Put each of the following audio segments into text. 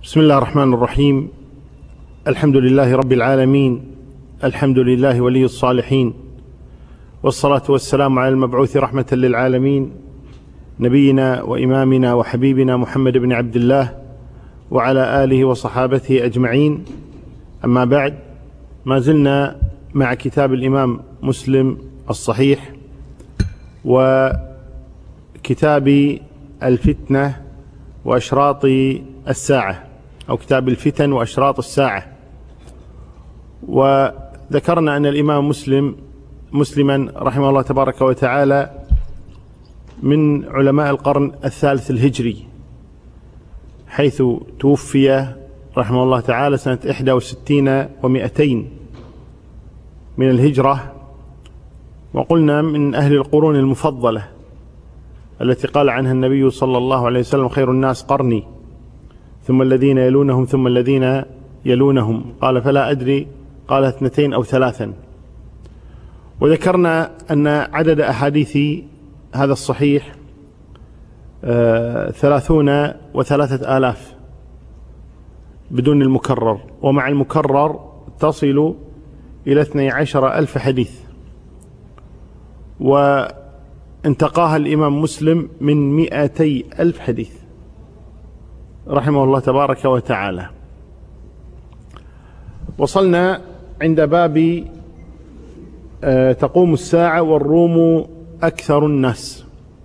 بسم الله الرحمن الرحيم. الحمد لله رب العالمين، الحمد لله ولي الصالحين، والصلاة والسلام على المبعوث رحمة للعالمين نبينا وإمامنا وحبيبنا محمد بن عبد الله وعلى آله وصحابته أجمعين. أما بعد، ما زلنا مع كتاب الإمام مسلم الصحيح وكتاب الفتنة وأشراط الساعة، أو كتاب الفتن وأشراط الساعة. وذكرنا أن الإمام مسلما رحمه الله تبارك وتعالى من علماء القرن الثالث الهجري، حيث توفي رحمه الله تعالى سنة 61 و200 من الهجرة. وقلنا من أهل القرون المفضلة التي قال عنها النبي صلى الله عليه وسلم: خير الناس قرني ثم الذين يلونهم ثم الذين يلونهم. قال: فلا أدري، قال 2 أو 3. وذكرنا أن عدد أحاديث هذا الصحيح 33,000 بدون المكرر، ومع المكرر تصل إلى 12,000 حديث. وانتقاها الإمام مسلم من 200,000 حديث رحمه الله تبارك وتعالى. وصلنا عند باب تقوم الساعة والروم أكثر الناس.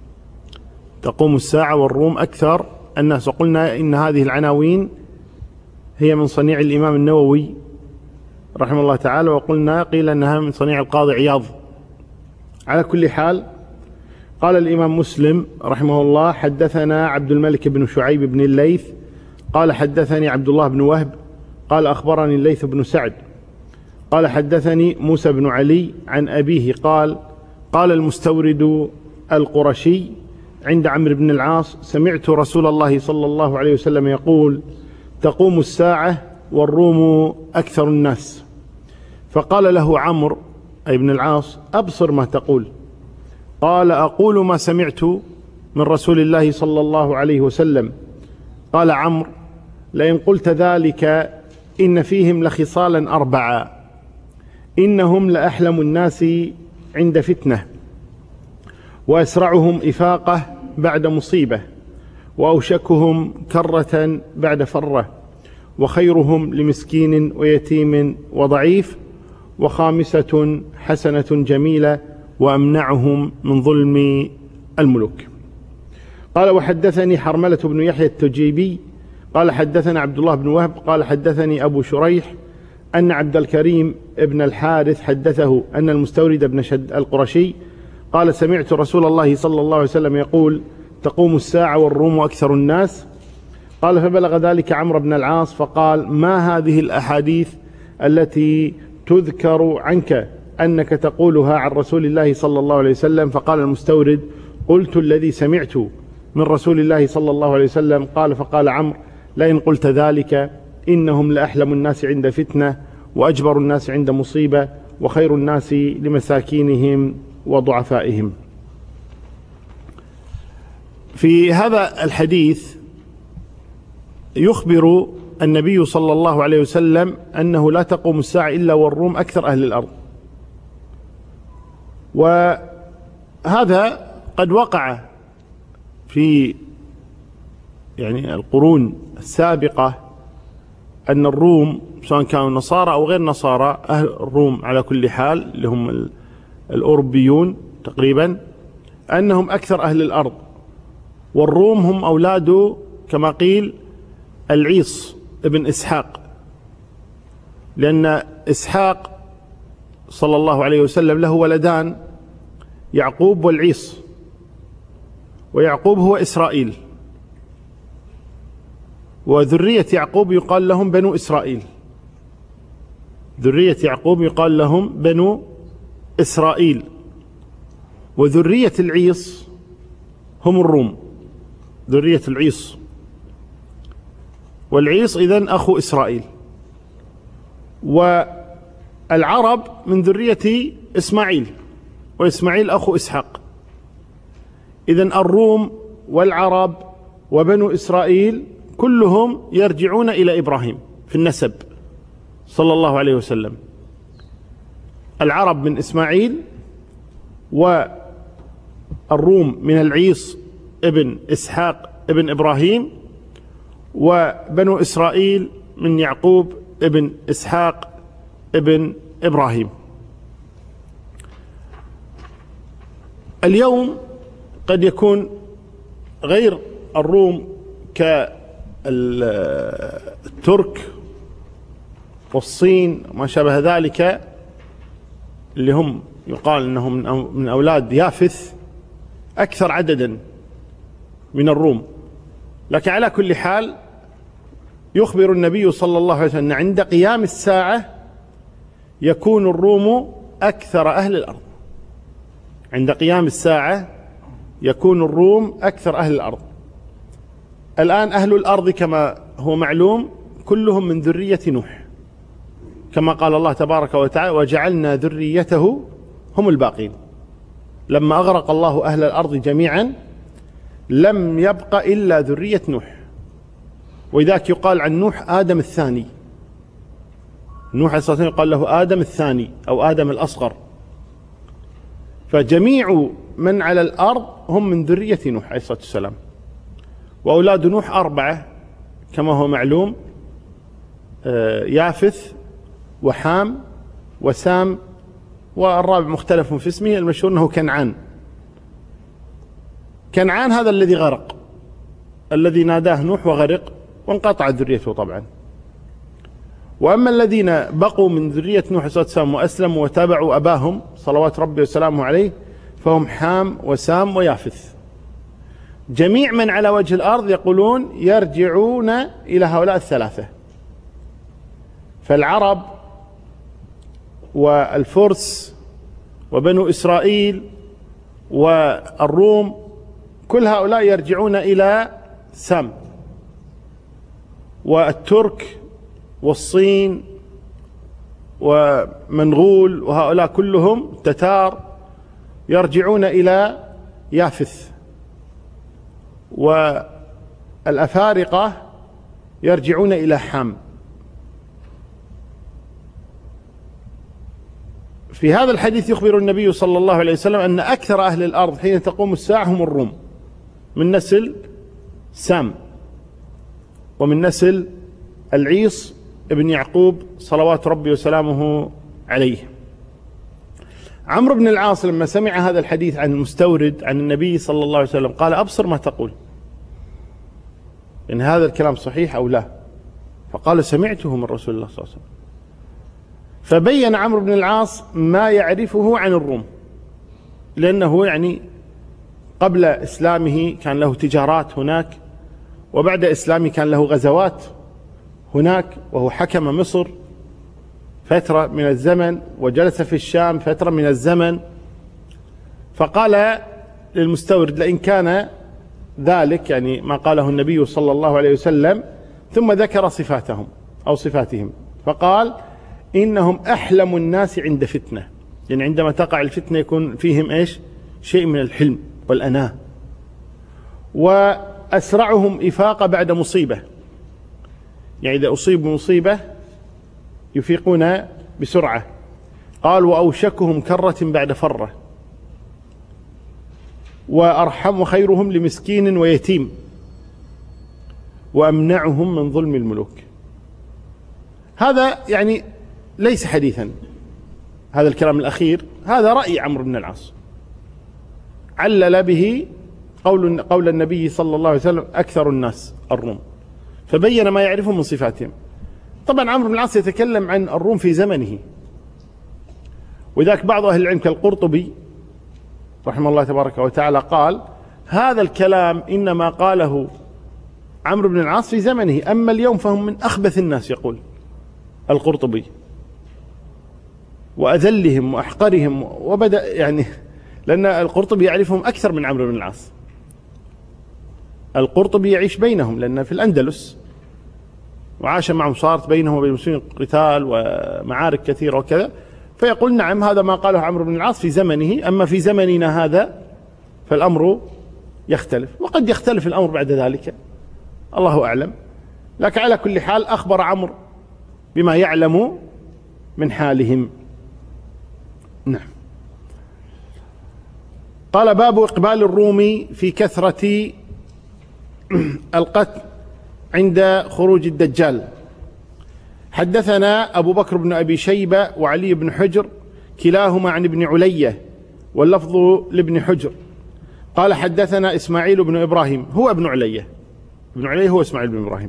تقوم الساعة والروم أكثر الناس. وقلنا إن هذه العناوين هي من صنيع الإمام النووي رحمه الله تعالى، وقلنا قيل أنها من صنيع القاضي عياض. على كل حال، قال الإمام مسلم رحمه الله: حدثنا عبد الملك بن شعيب بن الليث قال حدثني عبد الله بن وهب قال أخبرني الليث بن سعد قال حدثني موسى بن علي عن أبيه قال: قال المستورد القرشي عند عمرو بن العاص: سمعت رسول الله صلى الله عليه وسلم يقول: تقوم الساعة والروم أكثر الناس. فقال له عمرو أي بن العاص: أبصر ما تقول. قال: أقول ما سمعت من رسول الله صلى الله عليه وسلم. قال عمرو: لئن قلت ذلك إن فيهم لخصالا 4: إنهم لأحلم الناس عند فتنة، وأسرعهم إفاقة بعد مصيبة، وأوشكهم كرة بعد فرة، وخيرهم لمسكين ويتيم وضعيف، وخامسة حسنة جميلة، وأمنعهم من ظلم الملوك. قال: وحدثني حرملة بن يحيى التجيبي قال حدثنا عبد الله بن وهب قال حدثني أبو شريح أن عبد الكريم ابن الحارث حدثه أن المستورد بن شد القرشي قال: سمعت رسول الله صلى الله عليه وسلم يقول: تقوم الساعة والروم أكثر الناس. قال: فبلغ ذلك عمرو بن العاص فقال: ما هذه الأحاديث التي تذكر عنك أنك تقولها عن رسول الله صلى الله عليه وسلم؟ فقال المستورد: قلت الذي سمعت من رسول الله صلى الله عليه وسلم. قال: فقال عمرو: لئن قلت ذلك إنهم لأحلم الناس عند فتنة، وأجبر الناس عند مصيبة، وخير الناس لمساكينهم وضعفائهم. في هذا الحديث يخبر النبي صلى الله عليه وسلم أنه لا تقوم الساعة إلا والروم أكثر أهل الأرض. وهذا قد وقع في القرون السابقة، أن الروم سواء كانوا نصارى أو غير نصارى، أهل الروم على كل حال اللي هم الأوروبيون تقريبا، أنهم أكثر أهل الأرض. والروم هم أولاد كما قيل العيص ابن إسحاق، لأن إسحاق صلى الله عليه وسلم له ولدان، يعقوب والعيص. ويعقوب هو إسرائيل، وذرية يعقوب يقال لهم بنو إسرائيل. ذرية يعقوب يقال لهم بنو إسرائيل. وذرية العيص هم الروم، ذرية العيص. والعيص إذن أخو إسرائيل. والعرب من ذرية إسماعيل، وإسماعيل أخو إسحاق. إذن الروم والعرب وبنو إسرائيل كلهم يرجعون إلى إبراهيم في النسب صلى الله عليه وسلم. العرب من إسماعيل، والروم من العيص ابن إسحاق ابن إبراهيم، وبنو إسرائيل من يعقوب ابن إسحاق ابن إبراهيم. اليوم قد يكون غير الروم كالترك والصين وما شابه ذلك، اللي هم يقال أنهم من أولاد يافث، أكثر عددا من الروم. لكن على كل حال يخبر النبي صلى الله عليه وسلم أن عند قيام الساعة يكون الروم أكثر أهل الأرض. عند قيام الساعة يكون الروم أكثر أهل الأرض. الآن أهل الأرض كما هو معلوم كلهم من ذرية نوح، كما قال الله تبارك وتعالى: وجعلنا ذريته هم الباقين. لما أغرق الله أهل الأرض جميعا لم يبق إلا ذرية نوح، وذاك يقال عن نوح آدم الثاني. نوح عليه الصلاة والسلام يقال له آدم الثاني أو آدم الأصغر. فجميع من على الأرض هم من ذرية نوح عليه الصلاة والسلام. وأولاد نوح 4 كما هو معلوم: يافث وحام وسام، والرابع مختلف في اسمه، المشهور أنه كنعان. كنعان هذا الذي غرق، الذي ناداه نوح وغرق وانقطعت ذريته طبعا. وأما الذين بقوا من ذرية نوح عليه الصلاة والسلام وأسلموا وتابعوا أباهم صلوات ربي وسلامه عليه فهم حام وسام ويافث. جميع من على وجه الأرض يقولون يرجعون إلى هؤلاء الثلاثة. فالعرب والفرس وبنو إسرائيل والروم كل هؤلاء يرجعون إلى سام، والترك والصين ومنغول وهؤلاء كلهم تتار يرجعون إلى يافث، والأفارقة يرجعون إلى حام. في هذا الحديث يخبر النبي صلى الله عليه وسلم أن أكثر أهل الأرض حين تقوم الساعة هم الروم، من نسل سام ومن نسل العيص ابن يعقوب صلوات ربي وسلامه عليه. عمرو بن العاص لما سمع هذا الحديث عن المستورد عن النبي صلى الله عليه وسلم قال: أبصر ما تقول، إن هذا الكلام صحيح أو لا؟ فقال: سمعته من رسول الله صلى الله عليه وسلم. فبين عمرو بن العاص ما يعرفه عن الروم، لأنه يعني قبل إسلامه كان له تجارات هناك، وبعد إسلامه كان له غزوات هناك، وهو حكم مصر فترة من الزمن وجلس في الشام فترة من الزمن. فقال للمستورد: لئن كان ذلك يعني ما قاله النبي صلى الله عليه وسلم، ثم ذكر صفاتهم أو صفاتهم، فقال: إنهم أحلم الناس عند فتنة، يعني عندما تقع الفتنة يكون فيهم إيش؟ شيء من الحلم والأناة. وأسرعهم إفاقة بعد مصيبة، يعني إذا أصيب بمصيبة يفيقون بسرعة. قال: وأوشكهم كرة بعد فرة، وأرحم خيرهم لمسكين ويتيم، وأمنعهم من ظلم الملوك. هذا يعني ليس حديثا، هذا الكلام الأخير هذا رأي عمرو بن العاص، علل به قول النبي صلى الله عليه وسلم: أكثر الناس الروم، فبين ما يعرفه من صفاتهم. طبعا عمرو بن العاص يتكلم عن الروم في زمنه، وذاك بعض أهل العلم كالقرطبي رحمه الله تبارك وتعالى قال: هذا الكلام إنما قاله عمرو بن العاص في زمنه، أما اليوم فهم من أخبث الناس، يقول القرطبي، وأذلهم وأحقرهم. وبدأ يعني لأن القرطبي يعرفهم أكثر من عمرو بن العاص. القرطبي يعيش بينهم لأن في الأندلس وعاش معهم، صارت بينهم وبين المسلمين قتال ومعارك كثيرة وكذا، فيقول: نعم هذا ما قاله عمرو بن العاص في زمنه، أما في زمننا هذا فالأمر يختلف، وقد يختلف الأمر بعد ذلك، الله أعلم. لكن على كل حال أخبر عمرو بما يعلم من حالهم. نعم. قال: باب إقبال الروم في كثرة القتل عند خروج الدجال. حدثنا أبو بكر بن أبي شيبة وعلي بن حجر كلاهما عن ابن علية واللفظ لابن حجر قال: حدثنا إسماعيل بن إبراهيم، هو ابن علية، ابن علية هو إسماعيل بن إبراهيم،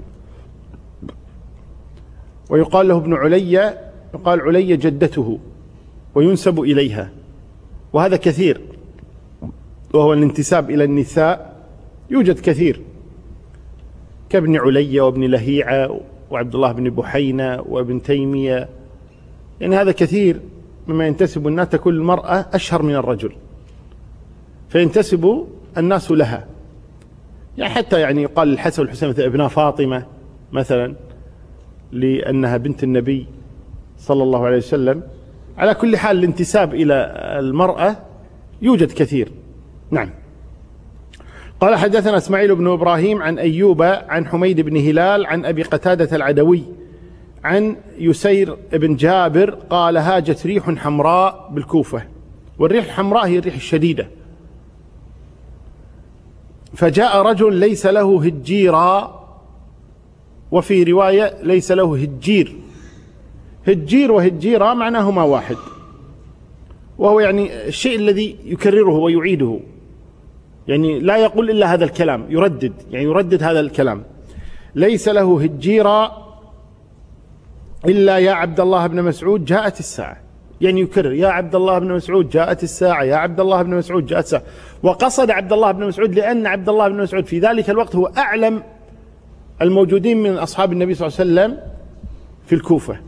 ويقال له ابن علية، يقال علية جدته وينسب إليها، وهذا كثير، وهو الانتساب إلى النساء يوجد كثير، كابن علية وابن لهيعة وعبد الله بن بحينة وابن تيمية، يعني هذا كثير مما ينتسب الناس، تكون المرأة أشهر من الرجل فينتسب الناس لها، يعني حتى يعني يقال الحسن والحسين مثل ابناء فاطمة مثلا لأنها بنت النبي صلى الله عليه وسلم. على كل حال الانتساب إلى المرأة يوجد كثير. نعم. قال: حدثنا إسماعيل بن إبراهيم عن أيوب عن حميد بن هلال عن أبي قتادة العدوي عن يسير بن جابر قال: هاجت ريح حمراء بالكوفة، والريح الحمراء هي الريح الشديدة، فجاء رجل ليس له هجيرا، وفي رواية ليس له هجير. هجير وهجيرا معناهما واحد، وهو يعني الشيء الذي يكرره ويعيده، يعني لا يقول إلا هذا الكلام، يردد، يعني يردد هذا الكلام. ليس له هجيرا إلا يا عبد الله بن مسعود جاءت الساعة، يعني يكرر يا عبد الله بن مسعود جاءت الساعة، يا عبد الله بن مسعود جاءت الساعة. وقصد عبد الله بن مسعود لأن عبد الله بن مسعود في ذلك الوقت هو أعلم الموجودين من أصحاب النبي صلى الله عليه وسلم في الكوفة.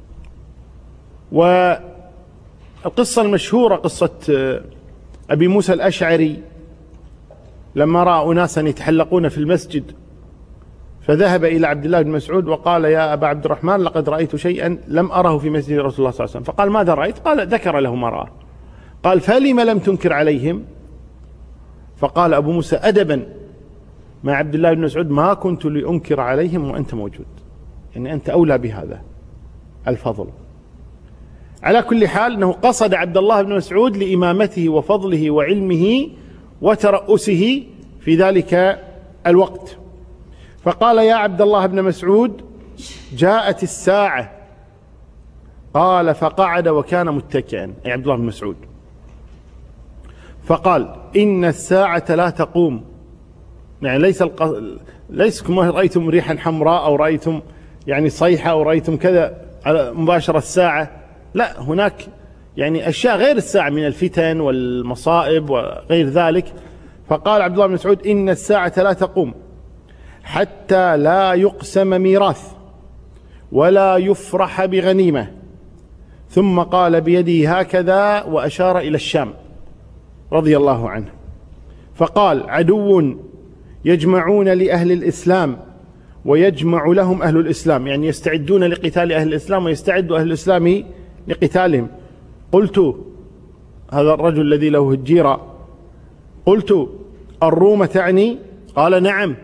والقصة المشهورة قصة أبي موسى الأشعري لما رأى أناسا يتحلقون في المسجد فذهب إلى عبد الله بن مسعود وقال: يا أبا عبد الرحمن، لقد رأيت شيئا لم أره في مسجد رسول الله صلى الله عليه وسلم. فقال: ماذا رأيت؟ قال: ذكر له ما رأى. قال: فلم لم تنكر عليهم؟ فقال أبو موسى أدبا مع عبد الله بن مسعود: ما كنت لأنكر عليهم وأنت موجود، يعني أنت أولى بهذا الفضل. على كل حال أنه قصد عبد الله بن مسعود لإمامته وفضله وعلمه وترأسه في ذلك الوقت، فقال: يا عبد الله بن مسعود جاءت الساعة. قال: فقعد وكان متكئا، أي عبد الله بن مسعود، فقال: إن الساعة لا تقوم، يعني ليس كما رأيتم ريحا حمراء أو رأيتم يعني صيحة أو رأيتم كذا على مباشرة الساعة، لا، هناك يعني أشياء غير الساعة من الفتن والمصائب وغير ذلك. فقال عبد الله بن مسعود: إن الساعة لا تقوم حتى لا يقسم ميراث ولا يفرح بغنيمة. ثم قال بيده هكذا وأشار إلى الشام رضي الله عنه، فقال: عدو يجمعون لأهل الإسلام ويجمع لهم أهل الإسلام، يعني يستعدون لقتال أهل الإسلام ويستعد أهل الإسلام لقتالهم. قلت: هذا الرجل الذي له هجيرة، قلت: الروم تعني؟ قال: نعم،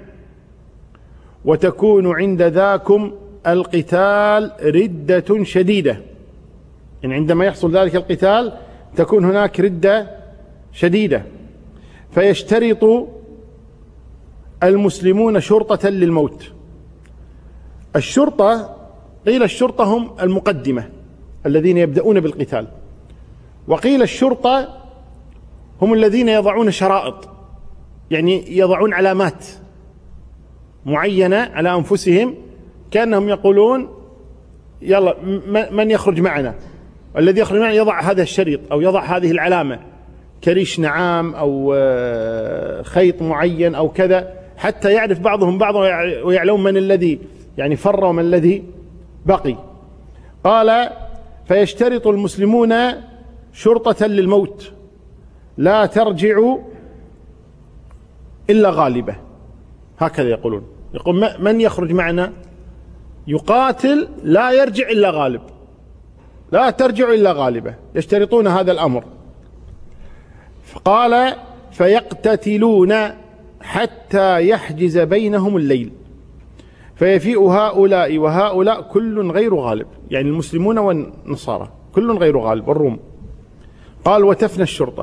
وتكون عند ذاكم القتال ردة شديدة، يعني عندما يحصل ذلك القتال تكون هناك ردة شديدة، فيشترط المسلمون شرطة للموت. الشرطة قيل الشرطة هم المقدمة الذين يبدأون بالقتال، وقيل الشرطة هم الذين يضعون شرائط، يعني يضعون علامات معينة على أنفسهم، كأنهم يقولون يلا من يخرج معنا، الذي يخرج معنا يضع هذا الشريط أو يضع هذه العلامة كريش نعام أو خيط معين أو كذا، حتى يعرف بعضهم بعضا ويعلم من الذي يعني فر ومن الذي بقي. قال: فيشترط المسلمون شرطة للموت لا ترجع إلا غالبة، هكذا يقولون، يقول من يخرج معنا يقاتل لا يرجع إلا غالب، لا ترجع إلا غالبة، يشترطون هذا الأمر. قال: فيقتتلون حتى يحجز بينهم الليل، فيفيء هؤلاء وهؤلاء كل غير غالب، يعني المسلمون والنصارى كل غير غالب والروم. قال وتفنى الشرطة.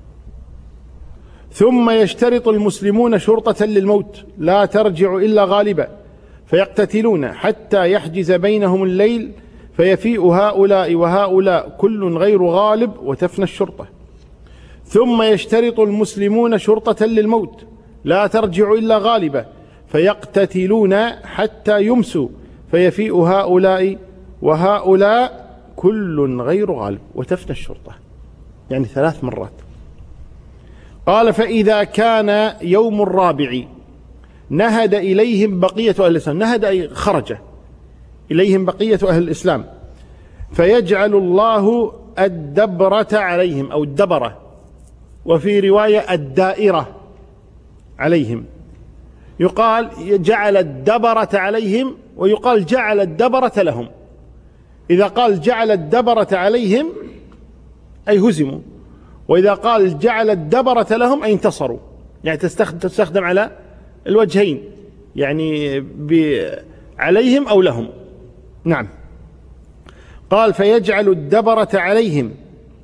ثم يشترط المسلمون شرطة للموت لا ترجع إلا غالبا، فيقتتلون حتى يحجز بينهم الليل، فيفيء هؤلاء وهؤلاء كل غير غالب وتفنى الشرطة. ثم يشترط المسلمون شرطة للموت لا ترجع إلا غالبا، فيقتتلون حتى يمسوا، فيفيء هؤلاء وهؤلاء كل غير غالب وتفنى الشرطة، يعني 3 مرات. قال فإذا كان يوم الرابع نهد إليهم بقية أهل الإسلام، نهد أي خرج إليهم بقية أهل الإسلام، فيجعل الله الدبرة عليهم أو الدبرة، وفي رواية الدائرة عليهم. يقال جعل الدبرة عليهم، ويقال جعل الدبرة لهم. إذا قال جعل الدبرة عليهم أي هزموا، وإذا قال جعل الدبرة لهم أي انتصروا، يعني تستخدم على الوجهين، يعني عليهم أو لهم. نعم. قال فيجعل الدبرة عليهم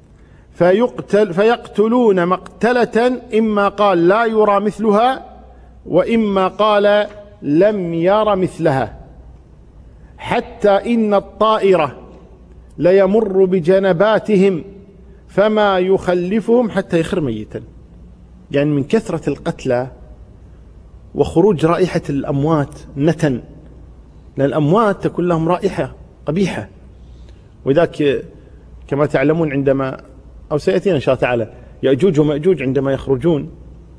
فيقتلون مقتلة إما قال لا يرى مثلها، وإما قال لم ير مثلها، حتى إن الطائرة ليمر بجنباتهم فما يخلفهم حتى يخر ميتا. يعني من كثرة القتلى وخروج رائحة الأموات نتن، لأن الأموات تكون لهم رائحة قبيحة. وذاك كما تعلمون عندما، أو سيأتينا إن شاء الله تعالى، يأجوج ومأجوج عندما يخرجون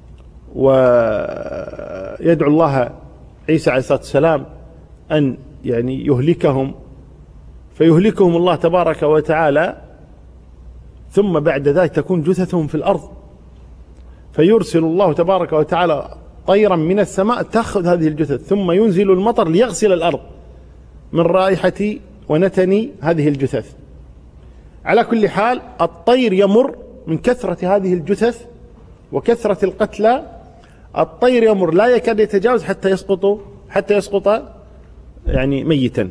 ويدعو الله عيسى عليه الصلاة والسلام أن يعني يهلكهم، فيهلكهم الله تبارك وتعالى، ثم بعد ذلك تكون جثثهم في الأرض، فيرسل الله تبارك وتعالى طيرا من السماء تأخذ هذه الجثث، ثم ينزل المطر ليغسل الأرض من رائحة ونتن هذه الجثث. على كل حال الطير يمر من كثرة هذه الجثث وكثرة القتلى، الطير يمر لا يكاد يتجاوز حتى يسقط يعني ميتا.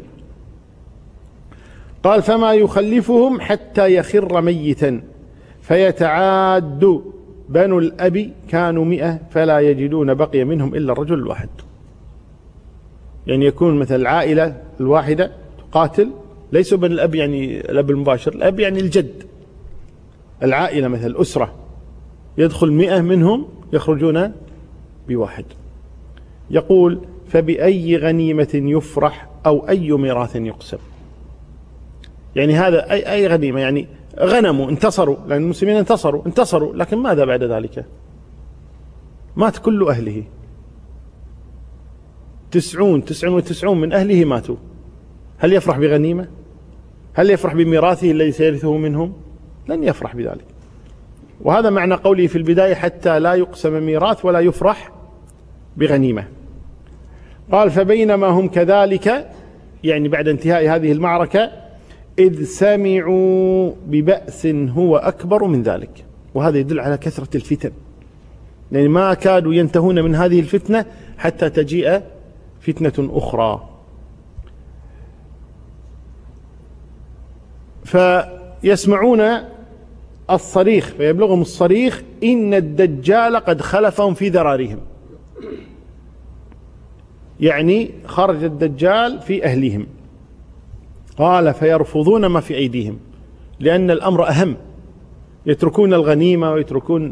قال فما يخلفهم حتى يخر ميتا، فيتعاد بنو الأب كانوا 100 فلا يجدون بقي منهم إلا الرجل الواحد. يعني يكون مثل العائلة الواحدة تقاتل، ليسوا بنو الأب يعني الأب المباشر، الأب يعني الجد. العائلة مثل الأسرة يدخل 100 منهم يخرجون بواحد. يقول فبأي غنيمة يفرح أو أي ميراث يقسم. يعني هذا أي غنيمة، يعني غنموا انتصروا، لأن المسلمين انتصروا، لكن ماذا بعد ذلك؟ مات كل أهله، 99 من أهله ماتوا. هل يفرح بغنيمة؟ هل يفرح بميراثه الذي سيرثه منهم؟ لن يفرح بذلك. وهذا معنى قوله في البداية حتى لا يقسم ميراث ولا يفرح بغنيمة. قال فبينما هم كذلك، يعني بعد انتهاء هذه المعركة، إذ سمعوا ببأس هو أكبر من ذلك. وهذا يدل على كثرة الفتن، يعني ما كادوا ينتهون من هذه الفتنة حتى تجيء فتنة أخرى. فيسمعون الصريخ، فيبلغهم الصريخ إن الدجال قد خلفهم في ذرارهم، يعني خرج الدجال في أهلهم. قال فيرفضون ما في أيديهم، لأن الأمر أهم، يتركون الغنيمة ويتركون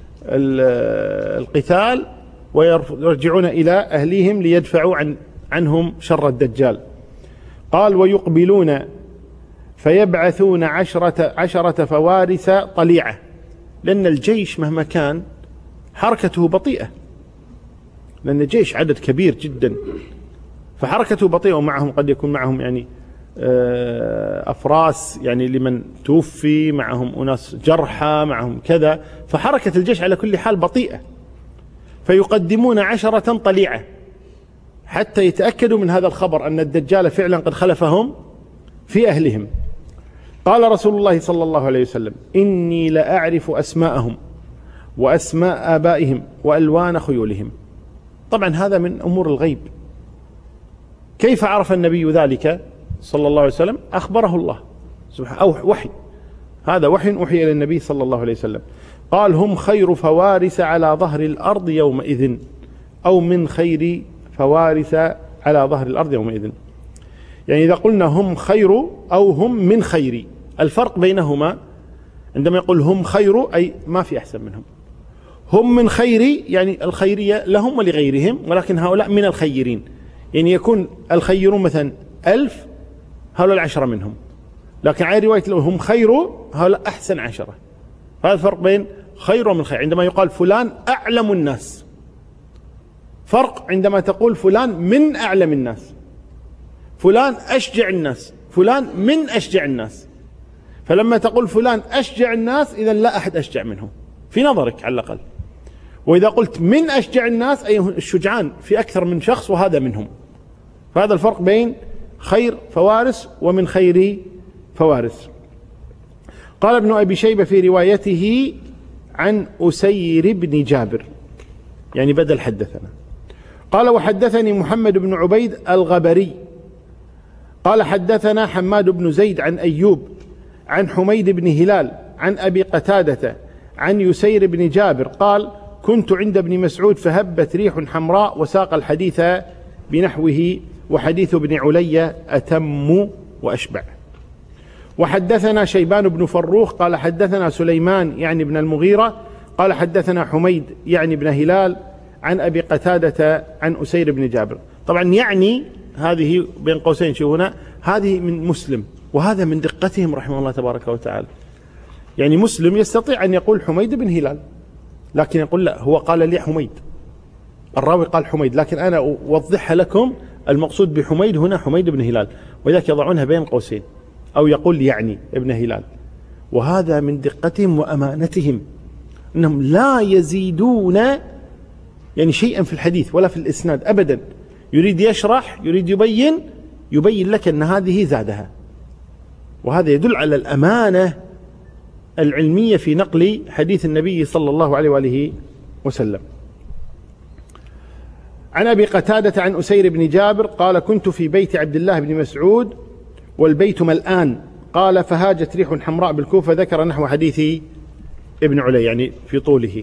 القتال ويرجعون إلى أهليهم ليدفعوا عنهم شر الدجال. قال ويقبلون فيبعثون 10 فوارس طليعة، لأن الجيش مهما كان حركته بطيئة، لأن الجيش عدد كبير جدا فحركته بطيئة، ومعهم قد يكون معهم يعني أفراس يعني لمن توفي، معهم أناس جرحى، معهم كذا، فحركة الجيش على كل حال بطيئة. فيقدمون 10 طليعة حتى يتأكدوا من هذا الخبر أن الدجال فعلا قد خلفهم في أهلهم. قال رسول الله صلى الله عليه وسلم إني لأعرف أسماءهم وأسماء آبائهم وألوان خيولهم. طبعا هذا من أمور الغيب، كيف عرف النبي ذلك صلى الله عليه وسلم؟ أخبره الله سبحانه، أو وحي، هذا وحي أوحي إلى النبي صلى الله عليه وسلم. قال: هم خير فوارس على ظهر الأرض يومئذ، أو من خير فوارس على ظهر الأرض يومئذ. يعني إذا قلنا هم خير أو هم من خير، الفرق بينهما عندما يقول هم خير أي ما في أحسن منهم، هم من خير يعني الخيرية لهم ولغيرهم، ولكن هؤلاء من الخيرين، يعني يكون الخيرون مثلا 1000، هؤلاء 10 منهم، لكن على رواية هم خير هؤلاء أحسن 10. هذا الفرق بين خير ومن خير. عندما يقال فلان أعلم الناس، فرق عندما تقول فلان من أعلم الناس، فلان أشجع الناس، فلان من أشجع الناس. فلما تقول فلان أشجع الناس، إذا لا أحد أشجع منه في نظرك على الأقل. وإذا قلت من أشجع الناس أي الشجعان في أكثر من شخص وهذا منهم. فهذا الفرق بين خير فوارس ومن خير فوارس. قال ابن أبي شيبة في روايته عن أسير بن جابر، يعني بدل حدثنا، قال: وحدثني محمد بن عبيد الغبري قال: حدثنا حماد بن زيد عن أيوب عن حميد بن هلال عن أبي قتادة عن يسير بن جابر قال: كنت عند ابن مسعود فهبت ريح حمراء، وساق الحديث بنحوه، وحديث ابن علي أتم وأشبع. وحدثنا شيبان بن فروخ قال: حدثنا سليمان يعني بن المغيرة قال: حدثنا حميد يعني ابن هلال عن أبي قتادة عن أسير بن جابر. طبعا يعني هذه بين قوسين شوف هنا، هذه من مسلم، وهذا من دقتهم رحمه الله تبارك وتعالى. يعني مسلم يستطيع أن يقول حميد بن هلال، لكن يقول لا، هو قال لي حميد، الراوي قال حميد، لكن أنا أوضحها لكم، المقصود بحميد هنا حميد بن هلال، ولذلك يضعونها بين قوسين، أو يقول يعني ابن هلال. وهذا من دقتهم وأمانتهم، أنهم لا يزيدون يعني شيئا في الحديث ولا في الإسناد أبدا، يريد يشرح، يريد يبين لك أن هذه زادها. وهذا يدل على الأمانة العلمية في نقل حديث النبي صلى الله عليه وآله وسلم. عن أبي قتادة عن أسير بن جابر قال: كنت في بيت عبد الله بن مسعود والبيت ملآن، قال: فهاجت ريح حمراء بالكوفة، ذكر نحو حديث ابن علي يعني في طوله.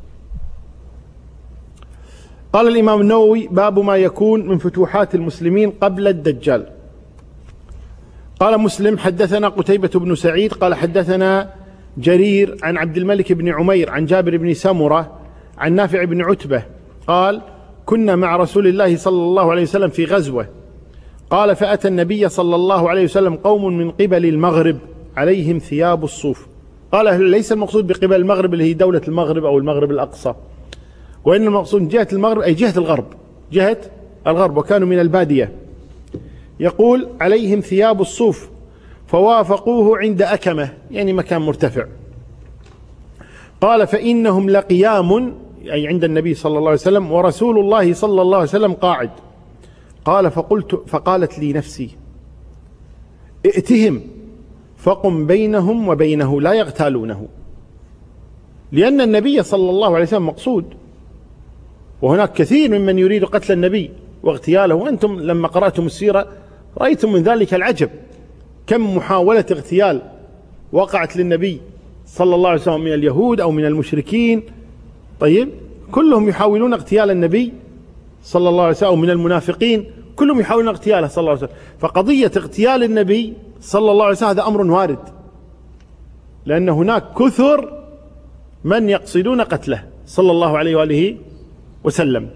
قال الإمام النووي: باب ما يكون من فتوحات المسلمين قبل الدجال. قال مسلم: حدثنا قتيبة بن سعيد قال: حدثنا جرير عن عبد الملك بن عمير عن جابر بن سمرة عن نافع بن عتبة قال: كنا مع رسول الله صلى الله عليه وسلم في غزوة، قال: فأتى النبي صلى الله عليه وسلم قوم من قبل المغرب عليهم ثياب الصوف. قال: ليس المقصود بقبل المغرب اللي هي دولة المغرب أو المغرب الأقصى، وإن المقصود جهة المغرب أي جهة الغرب، جهة الغرب، وكانوا من البادية. يقول: عليهم ثياب الصوف فوافقوه عند أكمة، يعني مكان مرتفع. قال: فإنهم لقيام أي عند النبي صلى الله عليه وسلم، ورسول الله صلى الله عليه وسلم قاعد. قال: فقالت لي نفسي: ائتهم فقم بينهم وبينه لا يغتالونه، لأن النبي صلى الله عليه وسلم مقصود، وهناك كثير ممن يريد قتل النبي واغتياله، وأنتم لما قرأتم السيرة رأيتم من ذلك العجب، كم محاولة اغتيال وقعت للنبي صلى الله عليه وسلم من اليهود أو من المشركين، طيب كلهم يحاولون اغتيال النبي صلى الله عليه وسلم، أو من المنافقين كلهم يحاولون اغتياله صلى الله عليه وسلم. فقضية اغتيال النبي صلى الله عليه وسلم هذا أمر وارد، لأن هناك كثر من يقصدون قتله صلى الله عليه وآله وسلم.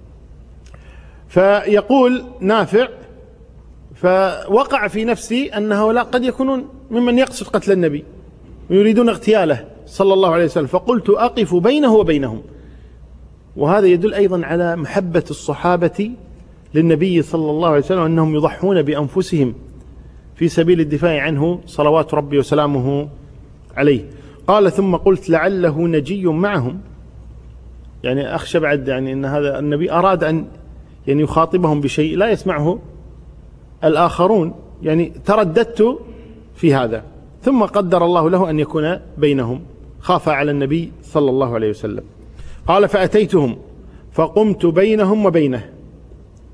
فيقول نافع: فوقع في نفسي أن هؤلاء قد يكونون ممن يقصد قتل النبي ويريدون اغتياله صلى الله عليه وسلم، فقلت أقف بينه وبينهم. وهذا يدل أيضا على محبة الصحابة للنبي صلى الله عليه وسلم، أنهم يضحون بأنفسهم في سبيل الدفاع عنه صلوات ربي وسلامه عليه. قال: ثم قلت لعله نجي معهم، يعني أخشى بعد يعني أن هذا النبي أراد أن يعني يخاطبهم بشيء لا يسمعه الآخرون، يعني ترددت في هذا. ثم قدر الله له أن يكون بينهم، خاف على النبي صلى الله عليه وسلم. قال: فأتيتهم فقمت بينهم وبينه.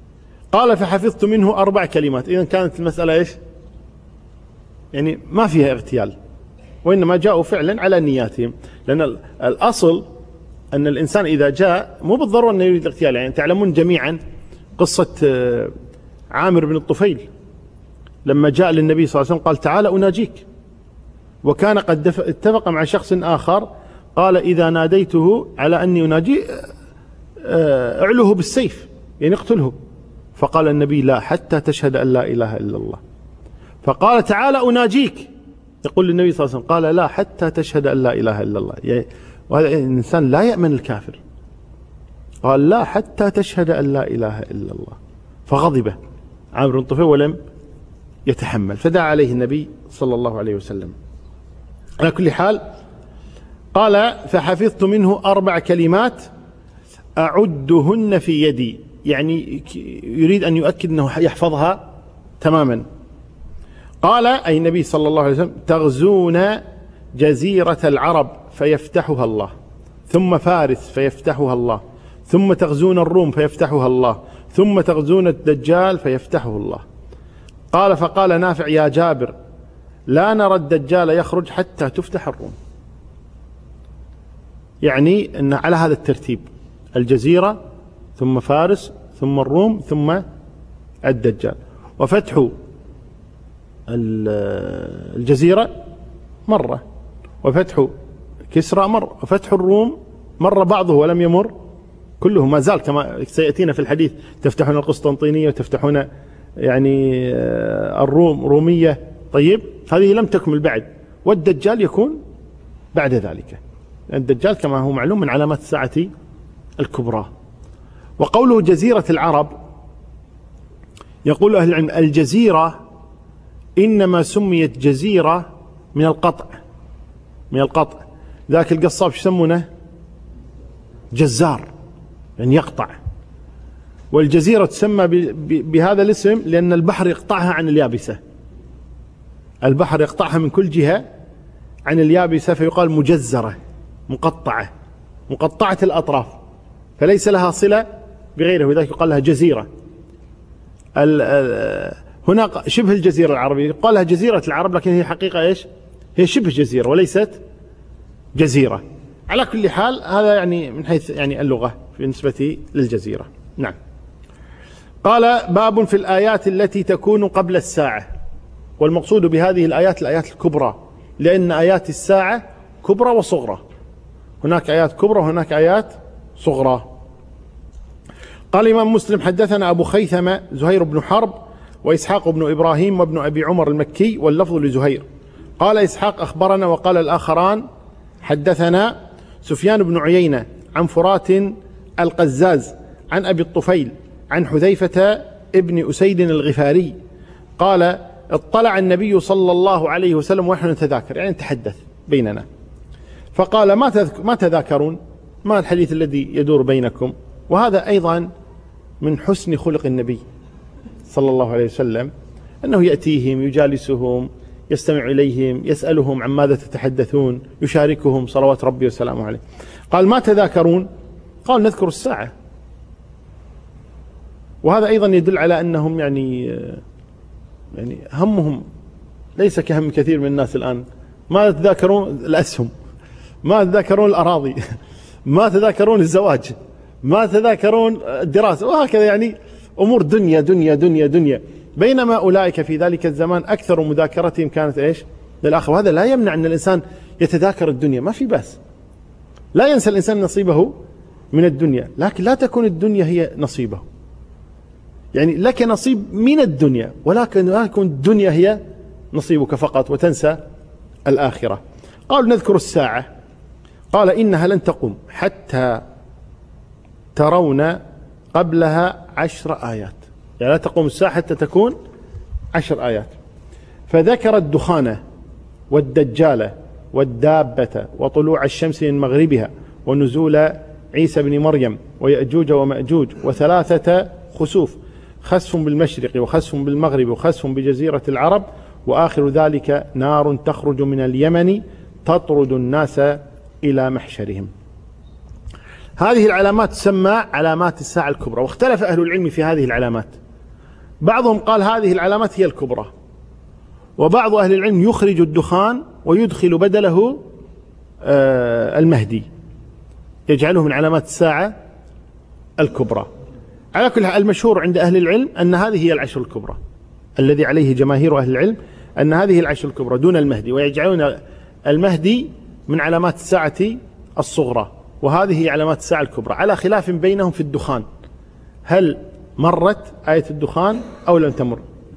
قال فحفظت منه 4 كلمات. إذن كانت المسألة إيش؟ يعني ما فيها اغتيال، وإنما جاءوا فعلا على نياتهم، لأن الأصل أن الإنسان إذا جاء مو بالضرورة أنه يريد الاغتيال. يعني تعلمون جميعا قصة عامر بن الطفيل لما جاء للنبي صلى الله عليه وسلم قال تعال أناجيك، وكان قد اتفق مع شخص آخر قال إذا ناديته على أني أناجي اعله بالسيف، يعني اقتله. فقال النبي لا حتى تشهد أن لا إله إلا الله. فقال تعال أناجيك، يقول للنبي صلى الله عليه وسلم قال لا حتى تشهد أن لا إله إلا الله. يعني وهذا الإنسان لا يأمن الكافر، قال لا حتى تشهد أن لا إله إلا الله. فغضب عامر بن الطفيل ولم يتحمل، فدعا عليه النبي صلى الله عليه وسلم. على كل حال قال فحفظت منه 4 كلمات أعدهن في يدي، يعني يريد أن يؤكد أنه يحفظها تماما. قال أي النبي صلى الله عليه وسلم تغزون جزيرة العرب فيفتحها الله، ثم فارس فيفتحها الله، ثم تغزون الروم فيفتحها الله، ثم تغزون الدجال فيفتحه الله. قال فقال نافع يا جابر لا نرى الدجال يخرج حتى تفتح الروم. يعني أن على هذا الترتيب: الجزيرة ثم فارس ثم الروم ثم الدجال. وفتح الجزيرة مرة، وفتح كسرى مرة، وفتح الروم مرة بعضه ولم يمر كله، ما زال كما سيأتينا في الحديث تفتحون القسطنطينية وتفتحون يعني الروم رومية. طيب هذه لم تكمل بعد، والدجال يكون بعد ذلك. الدجال كما هو معلوم من علامات الساعة الكبرى. وقوله جزيرة العرب، يقول أهل العلم الجزيرة إنما سميت جزيرة من القطع، من القطع. ذاك القصاب يسمونه جزار، يعني يقطع. والجزيرة تسمى بهذا الاسم لأن البحر يقطعها عن اليابسة، البحر يقطعها من كل جهة عن اليابسة، فيقال مجزرة، مقطعة، مقطعة الأطراف، فليس لها صلة بغيره، وذلك يقال لها جزيرة. هنا شبه الجزيرة العربية يقال لها جزيرة العرب، لكن هي حقيقة إيش؟ هي شبه جزيرة وليست جزيرة. على كل حال هذا يعني من حيث يعني اللغة بالنسبة للجزيرة. نعم. قال باب في الآيات التي تكون قبل الساعة، والمقصود بهذه الآيات الآيات الكبرى، لأن آيات الساعة كبرى وصغرى، هناك آيات كبرى وهناك آيات صغرى. قال الإمام مسلم حدثنا أبو خيثمة زهير بن حرب وإسحاق بن إبراهيم وابن أبي عمر المكي، واللفظ لزهير. قال إسحاق أخبرنا، وقال الآخران حدثنا سفيان بن عيينة عن فرات القزاز عن أبي الطفيل عن حذيفة ابن أسيد الغفاري قال اطلع النبي صلى الله عليه وسلم ونحن نتذاكر، يعني نتحدث بيننا، فقال ما تذاكرون؟ ما الحديث الذي يدور بينكم؟ وهذا أيضا من حسن خلق النبي صلى الله عليه وسلم، أنه يأتيهم يجالسهم يستمع إليهم يسألهم عن ماذا تتحدثون، يشاركهم صلوات ربي وسلامه عليه. قال ما تذاكرون؟ قال نذكر الساعة. وهذا أيضا يدل على أنهم يعني همهم ليس كهم كثير من الناس الآن. ما تذاكرون الأسهم، ما تذاكرون الأراضي، ما تذاكرون الزواج، ما تذاكرون الدراسة، وهكذا يعني أمور دنيا دنيا دنيا دنيا. بينما أولئك في ذلك الزمان أكثر مذاكرتهم كانت إيش؟ للآخرة. وهذا لا يمنع أن الإنسان يتذاكر الدنيا، ما في بأس، لا ينسى الإنسان نصيبه من الدنيا، لكن لا تكون الدنيا هي نصيبه. يعني لك نصيب من الدنيا، ولكن لا تكون الدنيا هي نصيبك فقط وتنسى الآخرة. قالوا نذكر الساعة. قال إنها لن تقوم حتى ترون قبلها 10 آيات، يعني لا تقوم الساعة حتى تكون 10 آيات. فذكر الدخان والدجال والدابة وطلوع الشمس من مغربها ونزول عيسى بن مريم ويأجوج ومأجوج و3 خسوف، خسف بالمشرق وخسف بالمغرب وخسف بجزيرة العرب، وآخر ذلك نار تخرج من اليمن تطرد الناس إلى محشرهم. هذه العلامات تسمى علامات الساعة الكبرى، واختلف أهل العلم في هذه العلامات، بعضهم قال هذه العلامات هي الكبرى، وبعض أهل العلم يخرج الدخان ويدخل بدله المهدي، يجعله من علامات الساعة الكبرى. على كل حال المشهور عند أهل العلم أن هذه هي العشر الكبرى، الذي عليه جماهير أهل العلم أن هذه العشر الكبرى دون المهدي، ويجعلون المهدي من علامات الساعة الصغرى، وهذه هي علامات الساعة الكبرى، على خلاف بينهم في الدخان، هل مرت آية الدخان أو لم تمر.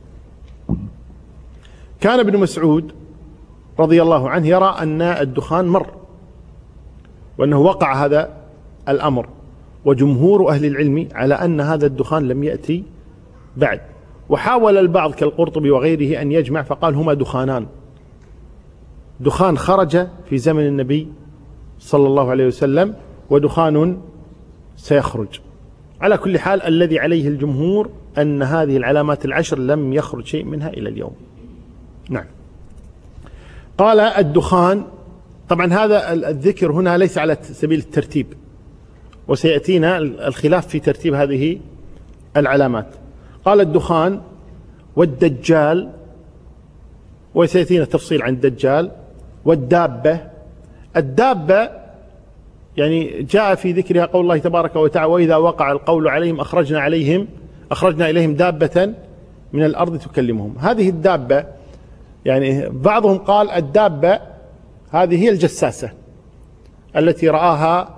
كان ابن مسعود رضي الله عنه يرى أن الدخان مر، وأنه وقع هذا الأمر، وجمهور أهل العلم على أن هذا الدخان لم يأتي بعد. وحاول البعض كالقرطبي وغيره أن يجمع فقال هما دخانان، دخان خرج في زمن النبي صلى الله عليه وسلم، ودخان سيخرج. على كل حال الذي عليه الجمهور أن هذه العلامات العشر لم يخرج شيء منها إلى اليوم. نعم. قال الدخان، طبعا هذا الذكر هنا ليس على سبيل الترتيب، وسيأتينا الخلاف في ترتيب هذه العلامات. قال الدخان والدجال، وسيأتينا تفصيل عن الدجال، والدابة. الدابة يعني جاء في ذكرها قول الله تبارك وتعالى وإذا وقع القول عليهم أخرجنا إليهم دابة من الأرض تكلمهم. هذه الدابة يعني بعضهم قال الدابة هذه هي الجساسة التي رآها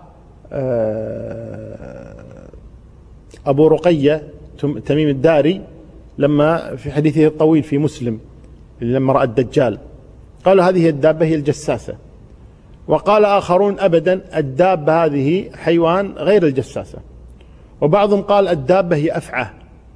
أبو رقية تميم الداري لما في حديثه الطويل في مسلم لما رأى الدجال، قالوا هذه الدابة هي الجساسة. وقال آخرون أبدا الدابة هذه حيوان غير الجساسة. وبعضهم قال الدابة هي أفعى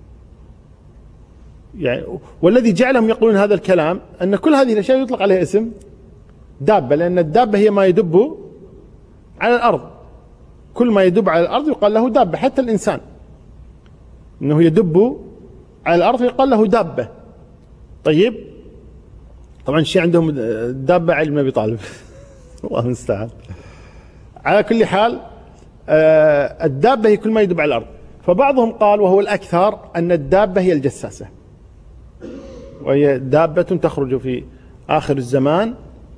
يعني، والذي جعلهم يقولون هذا الكلام أن كل هذه الأشياء يطلق عليها اسم دابة، لأن الدابة هي ما يدب على الأرض، كل ما يدب على الأرض يقال له دابة، حتى الإنسان أنه يدب على الأرض يقال له دابة. طيب طبعا الشيء عندهم دابة علي بن أبي طالب الله المستعان. على كل حال الدابة هي كل ما يدب على الأرض. فبعضهم قال وهو الأكثر أن الدابة هي الجساسة، وهي دابة تخرج في آخر الزمان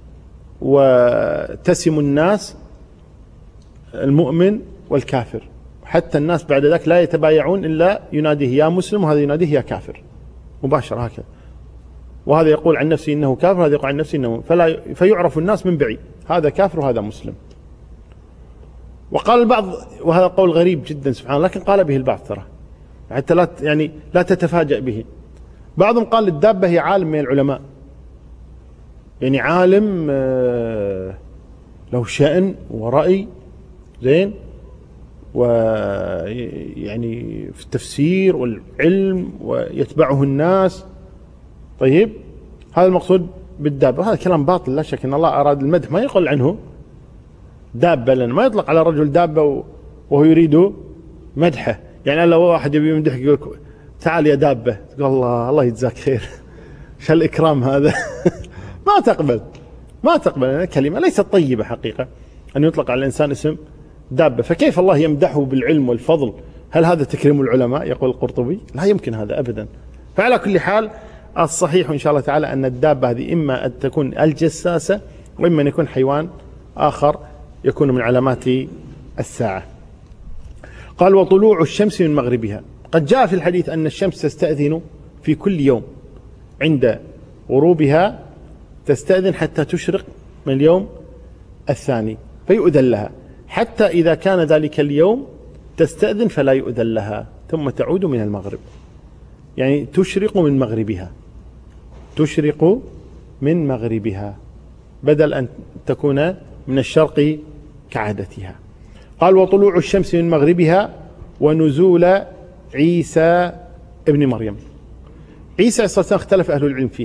وتسم الناس المؤمن والكافر، حتى الناس بعد ذلك لا يتبايعون إلا يناديه يا مسلم وهذا يناديه يا كافر مباشرة هكذا، وهذا يقول عن نفسه إنه كافر وهذا يقول عن نفسه إنه فيعرف الناس من بعيد هذا كافر وهذا مسلم. وقال البعض وهذا قول غريب جدا سبحان الله، لكن قال به البعض ترى حتى لا تتفاجأ به. بعضهم قال الدابة هي عالم من العلماء، يعني عالم له شأن ورأي زين، ويعني في التفسير والعلم ويتبعه الناس. طيب هذا المقصود بالدابة، هذا كلام باطل لا شك، ان الله اراد المدح ما يقول عنه دابة، لأن ما يطلق على رجل دابة وهو يريد مدحه. يعني لو واحد يبي يمدحك يقول تعال يا دابة، تقول الله يجزاك خير ايش الإكرام هذا ما تقبل كلمة ليست طيبة حقيقة أن يطلق على الإنسان اسم دابة. فكيف الله يمدحه بالعلم والفضل؟ هل هذا تكريم العلماء؟ يقول القرطبي لا يمكن هذا أبدا. فعلى كل حال الصحيح إن شاء الله تعالى أن الدابة هذه إما أن تكون الجساسة، وإما أن يكون حيوان آخر يكون من علامات الساعة. قال وطلوع الشمس من مغربها. قد جاء في الحديث أن الشمس تستأذن في كل يوم عند غروبها، تستأذن حتى تشرق من اليوم الثاني فيؤذن لها، حتى إذا كان ذلك اليوم تستأذن فلا يؤذن لها، ثم تعود من المغرب، يعني تشرق من مغربها، تشرق من مغربها بدل أن تكون من الشرق كعادتها. قال وطلوع الشمس من مغربها ونزول عيسى ابن مريم. عيسى صلى الله عليه وسلم اختلف أهل العلم فيه،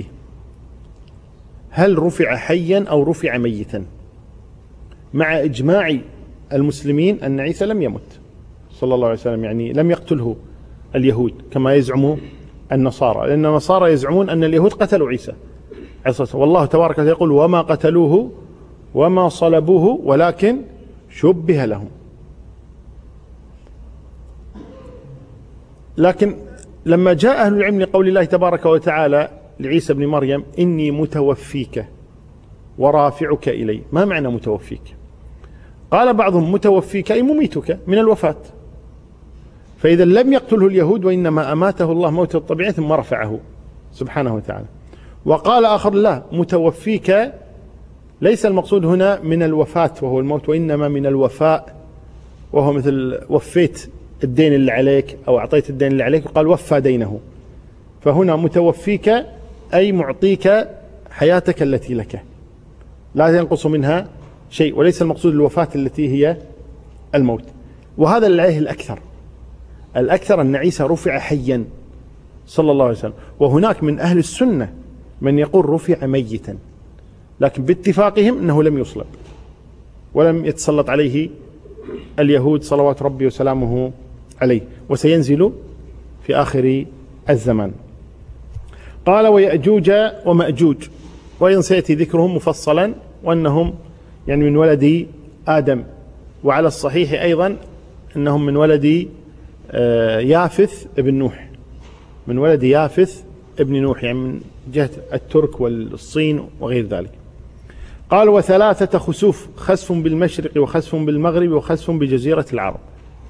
هل رفع حيا أو رفع ميتا، مع إجماع المسلمين أن عيسى لم يمت صلى الله عليه وسلم، يعني لم يقتله اليهود كما يزعم النصارى، لأن النصارى يزعمون أن اليهود قتلوا عيسى، والله تبارك وتعالى يقول وما قتلوه وما صلبوه ولكن شبه لهم. لكن لما جاء أهل العلم لقول الله تبارك وتعالى لعيسى بن مريم إني متوفيك ورافعك إلي، ما معنى متوفيك؟ قال بعضهم متوفيك أي مميتك من الوفاة، فإذا لم يقتله اليهود وإنما أماته الله موتا الطبيعي ثم رفعه سبحانه وتعالى. وقال آخر لا، متوفيك ليس المقصود هنا من الوفاة وهو الموت، وإنما من الوفاء، وهو مثل وفيت الدين اللي عليك أو أعطيت الدين اللي عليك وقال وفى دينه، فهنا متوفيك أي معطيك حياتك التي لك لا ينقص منها شيء، وليس المقصود الوفاة التي هي الموت. وهذا اللي عليه الأكثر أن عيسى رفع حيا صلى الله عليه وسلم، وهناك من أهل السنة من يقول رفع ميتا، لكن باتفاقهم أنه لم يصلب ولم يتسلط عليه اليهود صلوات ربي وسلامه عليه، وسينزل في آخر الزمان. قال ويأجوج ومأجوج، وأيضا سيأتي ذكرهم مفصلا، وأنهم يعني من ولد آدم، وعلى الصحيح أيضا أنهم من ولد يافث ابن نوح، من ولد يافث ابن نوح، يعني من جهة الترك والصين وغير ذلك. قال وثلاثة خسوف، خسف بالمشرق وخسف بالمغرب وخسف بجزيرة العرب.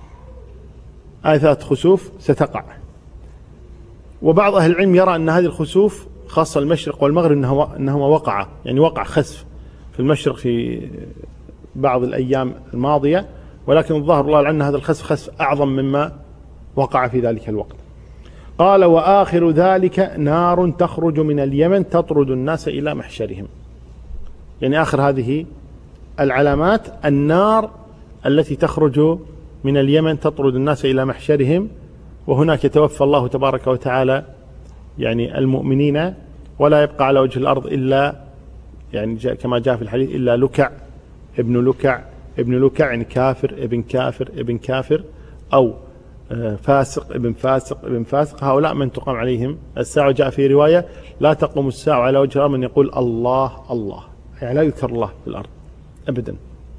ثلاث خسوف ستقع، وبعض أهل العلم يرى أن هذه الخسوف خاصة المشرق والمغرب أنهما وقع، يعني وقع خسف في المشرق في بعض الأيام الماضية، ولكن الظاهر الله أن هذا الخسف خسف أعظم مما وقع في ذلك الوقت. قال وآخر ذلك نار تخرج من اليمن تطرد الناس إلى محشرهم، يعني آخر هذه العلامات النار التي تخرج من اليمن تطرد الناس إلى محشرهم، وهناك يتوفى الله تبارك وتعالى يعني المؤمنين، ولا يبقى على وجه الأرض إلا يعني كما جاء في الحديث إلا لكع ابن لكع ابن لكع، يعني كافر ابن كافر ابن كافر، أو فاسق ابن فاسق ابن فاسق، هؤلاء من تقام عليهم الساعة. جاء في رواية لا تقوم الساعة على وجه الأرض من يقول الله الله، يعني لا يذكر الله في الأرض أبدا.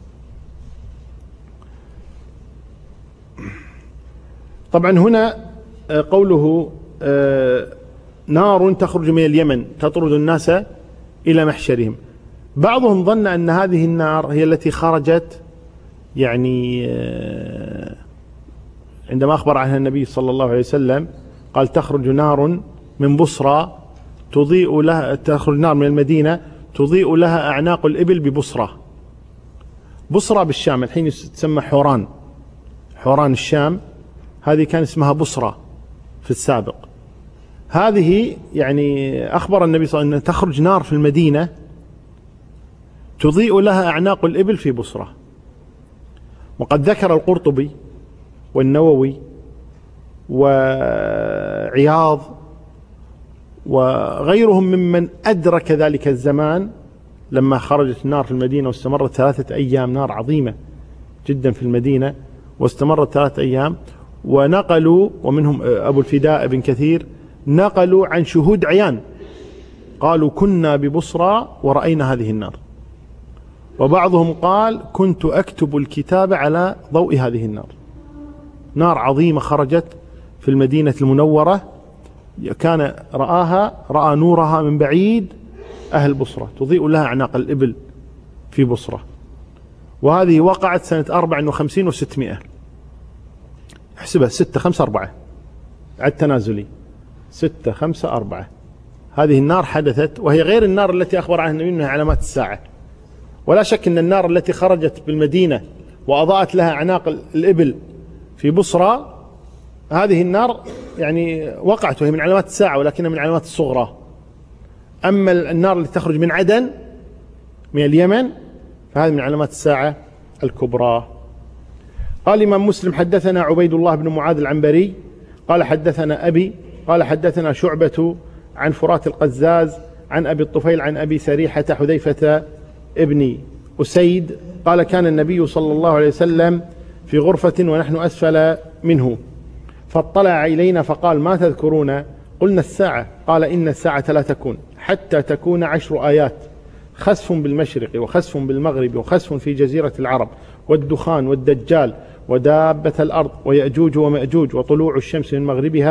طبعا هنا قوله نار تخرج من اليمن تطرد الناس إلى محشرهم، بعضهم ظن أن هذه النار هي التي خرجت يعني عندما أخبر عنها النبي صلى الله عليه وسلم قال تخرج نار من بصرى تضيء لها، تخرج نار من المدينة تضيء لها أعناق الإبل ببصرى. بصرى بالشام الحين تسمى حوران، حوران الشام، هذه كان اسمها بصرى في السابق. هذه يعني أخبر النبي صلى الله عليه وسلم أن تخرج نار في المدينة تضيء لها أعناق الإبل في بصرى. وقد ذكر القرطبي والنووي وعياض وغيرهم ممن أدرك ذلك الزمان لما خرجت النار في المدينة واستمرت 3 أيام، نار عظيمة جدا في المدينة واستمرت 3 أيام، ونقلوا ومنهم أبو الفداء بن كثير نقلوا عن شهود عيان قالوا كنا ببصرى ورأينا هذه النار. وبعضهم قال كنت أكتب الكتاب على ضوء هذه النار، نار عظيمة خرجت في المدينة المنورة، كان رأى نورها من بعيد أهل بصرة تضيء لها أعناق الإبل في بصرة. وهذه وقعت سنة 54 و600، احسبها 6 5 4 على التنازلي، 6 5 4. هذه النار حدثت وهي غير النار التي أخبر عنها النبي أنها علامات الساعة. ولا شك أن النار التي خرجت بالمدينة وأضاءت لها أعناق الإبل في بصرى هذه النار يعني وقعت وهي من علامات الساعة ولكنها من علامات الصغرى. أما النار التي تخرج من عدن من اليمن فهذه من علامات الساعة الكبرى. قال الإمام مسلم حدثنا عبيد الله بن معاذ العنبري قال حدثنا أبي قال حدثنا شعبة عن فرات القزاز عن أبي الطفيل عن أبي سريحة حذيفة ابن أسيد قال كان النبي صلى الله عليه وسلم في غرفة ونحن أسفل منه فاطلع إلينا فقال ما تذكرون؟ قلنا الساعة. قال إن الساعة لا تكون حتى تكون 10 آيات، خسف بالمشرق وخسف بالمغرب وخسف في جزيرة العرب والدخان والدجال ودابة الأرض ويأجوج ومأجوج وطلوع الشمس من مغربها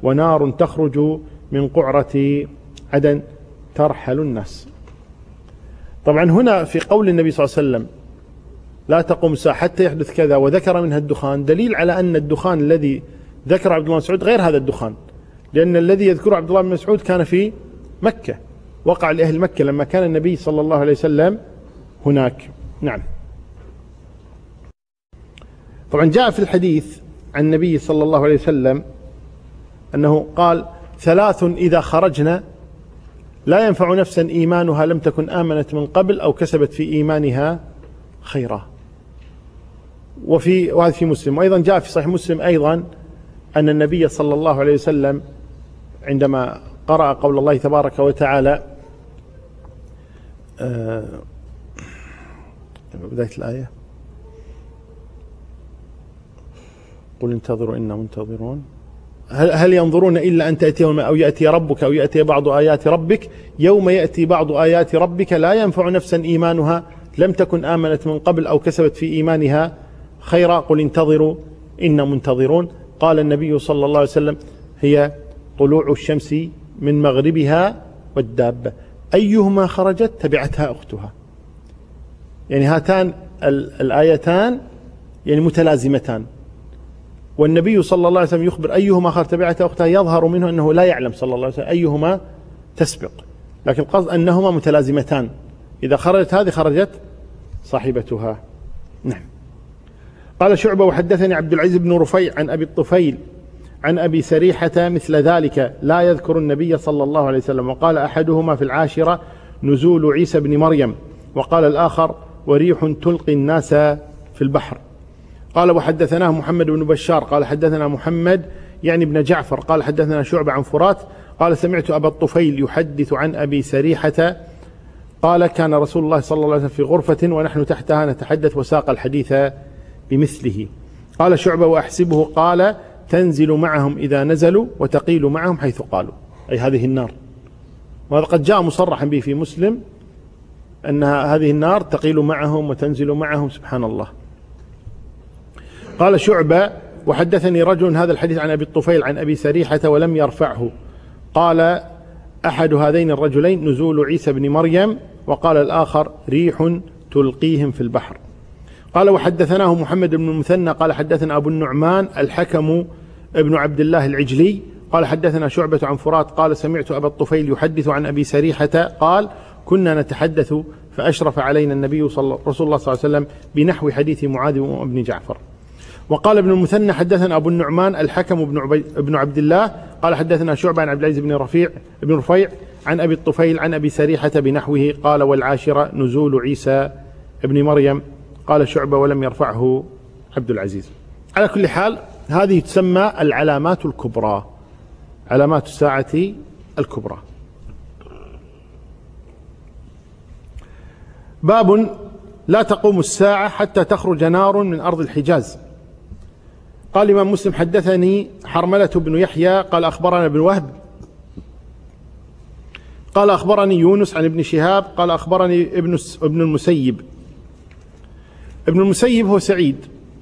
ونار تخرج من قعرة عدن ترحل الناس. طبعا هنا في قول النبي صلى الله عليه وسلم لا تقوم الساعة حتى يحدث كذا وذكر منها الدخان، دليل على أن الدخان الذي ذكر عبد الله بن مسعود غير هذا الدخان، لأن الذي يذكره عبد الله بن مسعود كان في مكة، وقع لأهل مكة لما كان النبي صلى الله عليه وسلم هناك. نعم. طبعا جاء في الحديث عن النبي صلى الله عليه وسلم أنه قال: 3 إذا خرجنا لا ينفع نفسا إيمانها لم تكن آمنت من قبل أو كسبت في إيمانها خيرا. وهذا في مسلم. وأيضا جاء في صحيح مسلم أيضا أن النبي صلى الله عليه وسلم عندما قرأ قول الله تبارك وتعالى بداية الآية: قل انتظروا إنا منتظرون، هل ينظرون إلا أن تأتيهم أو يأتي ربك أو يأتي بعض آيات ربك، يوم يأتي بعض آيات ربك لا ينفع نفسا إيمانها لم تكن آمنت من قبل أو كسبت في إيمانها خيرا، قل انتظروا إنا منتظرون. قال النبي صلى الله عليه وسلم: هي طلوع الشمس من مغربها والدابة أيهما خرجت تبعتها أختها. يعني هاتان الآيتان يعني متلازمتان، والنبي صلى الله عليه وسلم يخبر أيهما خرج تبعتها أختها، يظهر منه أنه لا يعلم صلى الله عليه وسلم أيهما تسبق، لكن قصد أنهما متلازمتان، إذا خرجت هذه خرجت صاحبتها. نعم. قال شعبة: وحدثني عبد العزيز بن رفيع عن أبي الطفيل عن أبي سريحة مثل ذلك لا يذكر النبي صلى الله عليه وسلم، وقال أحدهما في 10 نزول عيسى بن مريم، وقال الآخر وريح تلقي الناس في البحر. قال وحدثناه محمد بن بشار قال حدثنا محمد يعني بن جعفر قال حدثنا شعبة عن فرات قال سمعت أبا الطفيل يحدث عن أبي سريحة قال كان رسول الله صلى الله عليه وسلم في غرفة ونحن تحتها نتحدث، وساق الحديث بمثله. قال شعبة وأحسبه قال تنزل معهم إذا نزلوا وتقيل معهم حيث قالوا، أي هذه النار، وهذا قد جاء مصرحا به في مسلم أن هذه النار تقيل معهم وتنزل معهم، سبحان الله. قال شعبة وحدثني رجل هذا الحديث عن أبي الطفيل عن أبي سريحة ولم يرفعه، قال أحد هذين الرجلين نزول عيسى بن مريم، وقال الآخر ريح تلقيهم في البحر. قال وحدثناه محمد بن المثنى قال حدثنا أبو النعمان الحكم ابن عبد الله العجلي قال حدثنا شعبة عن فرات قال سمعت أبا الطفيل يحدث عن أبي سريحة قال كنا نتحدث فأشرف علينا النبي رسول الله صلى الله عليه وسلم بنحو حديث معاذ وابن جعفر. وقال ابن المثنى حدثنا أبو النعمان الحكم ابن عبد الله قال حدثنا شعبة عن عبد العزيز بن رفيع عن أبي الطفيل عن أبي سريحة بنحوه قال والعاشرة نزول عيسى ابن مريم. قال شعبة ولم يرفعه عبد العزيز. على كل حال هذه تسمى العلامات الكبرى، علامات الساعة الكبرى. باب لا تقوم الساعة حتى تخرج نار من أرض الحجاز. قال الإمام مسلم حدثني حرملة بن يحيى قال أخبرنا ابن وهب قال أخبرني يونس عن ابن شهاب قال أخبرني ابن المسيب. ابن المسيب هو سعيد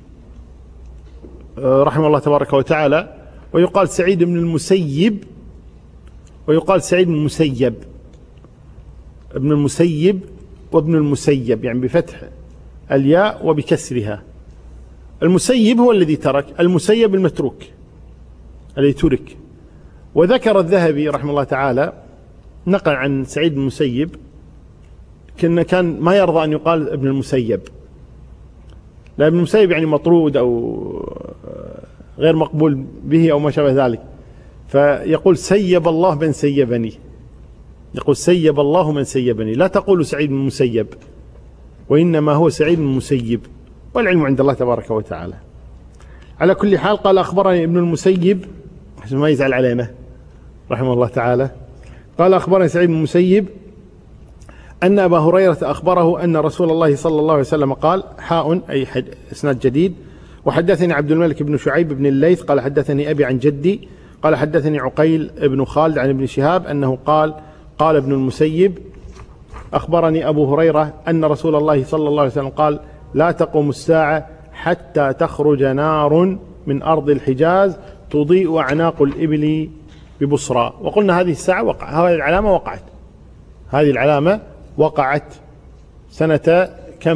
رحمه الله تبارك وتعالى، ويقال سعيد بن المسيب ويقال سعيد بن المسيب، ابن المسيب وابن المسيب يعني بفتح الياء وبكسرها. المسيب هو الذي ترك، المسيب المتروك الذي ترك. وذكر الذهبي رحمه الله تعالى نقل عن سعيد بن المسيب كان ما يرضى أن يقال ابن المسيب، لا ابن المسيب يعني مطرود أو غير مقبول به أو ما شابه ذلك، فيقول سيب الله من سيبني، يقول سيب الله من سيبني، لا تقول سعيد بن المسيب وإنما هو سعيد بن المسيب، والعلم عند الله تبارك وتعالى. على كل حال قال أخبرني ابن المسيب حسب ما يزعل علينا رحمه الله تعالى، قال أخبرني سعيد بن المسيب أن أبا هريرة أخبره أن رسول الله صلى الله عليه وسلم قال حاء أي إسناد جديد. وحدثني عبد الملك بن شعيب بن الليث قال حدثني أبي عن جدي قال حدثني عقيل بن خالد عن ابن شهاب أنه قال قال ابن المسيب أخبرني أبو هريرة أن رسول الله صلى الله عليه وسلم قال لا تقوم الساعة حتى تخرج نار من أرض الحجاز تضيء أعناق الإبل ببصرى. وقلنا هذه الساعة هذه العلامة وقعت، هذه العلامة وقعت سنة كم؟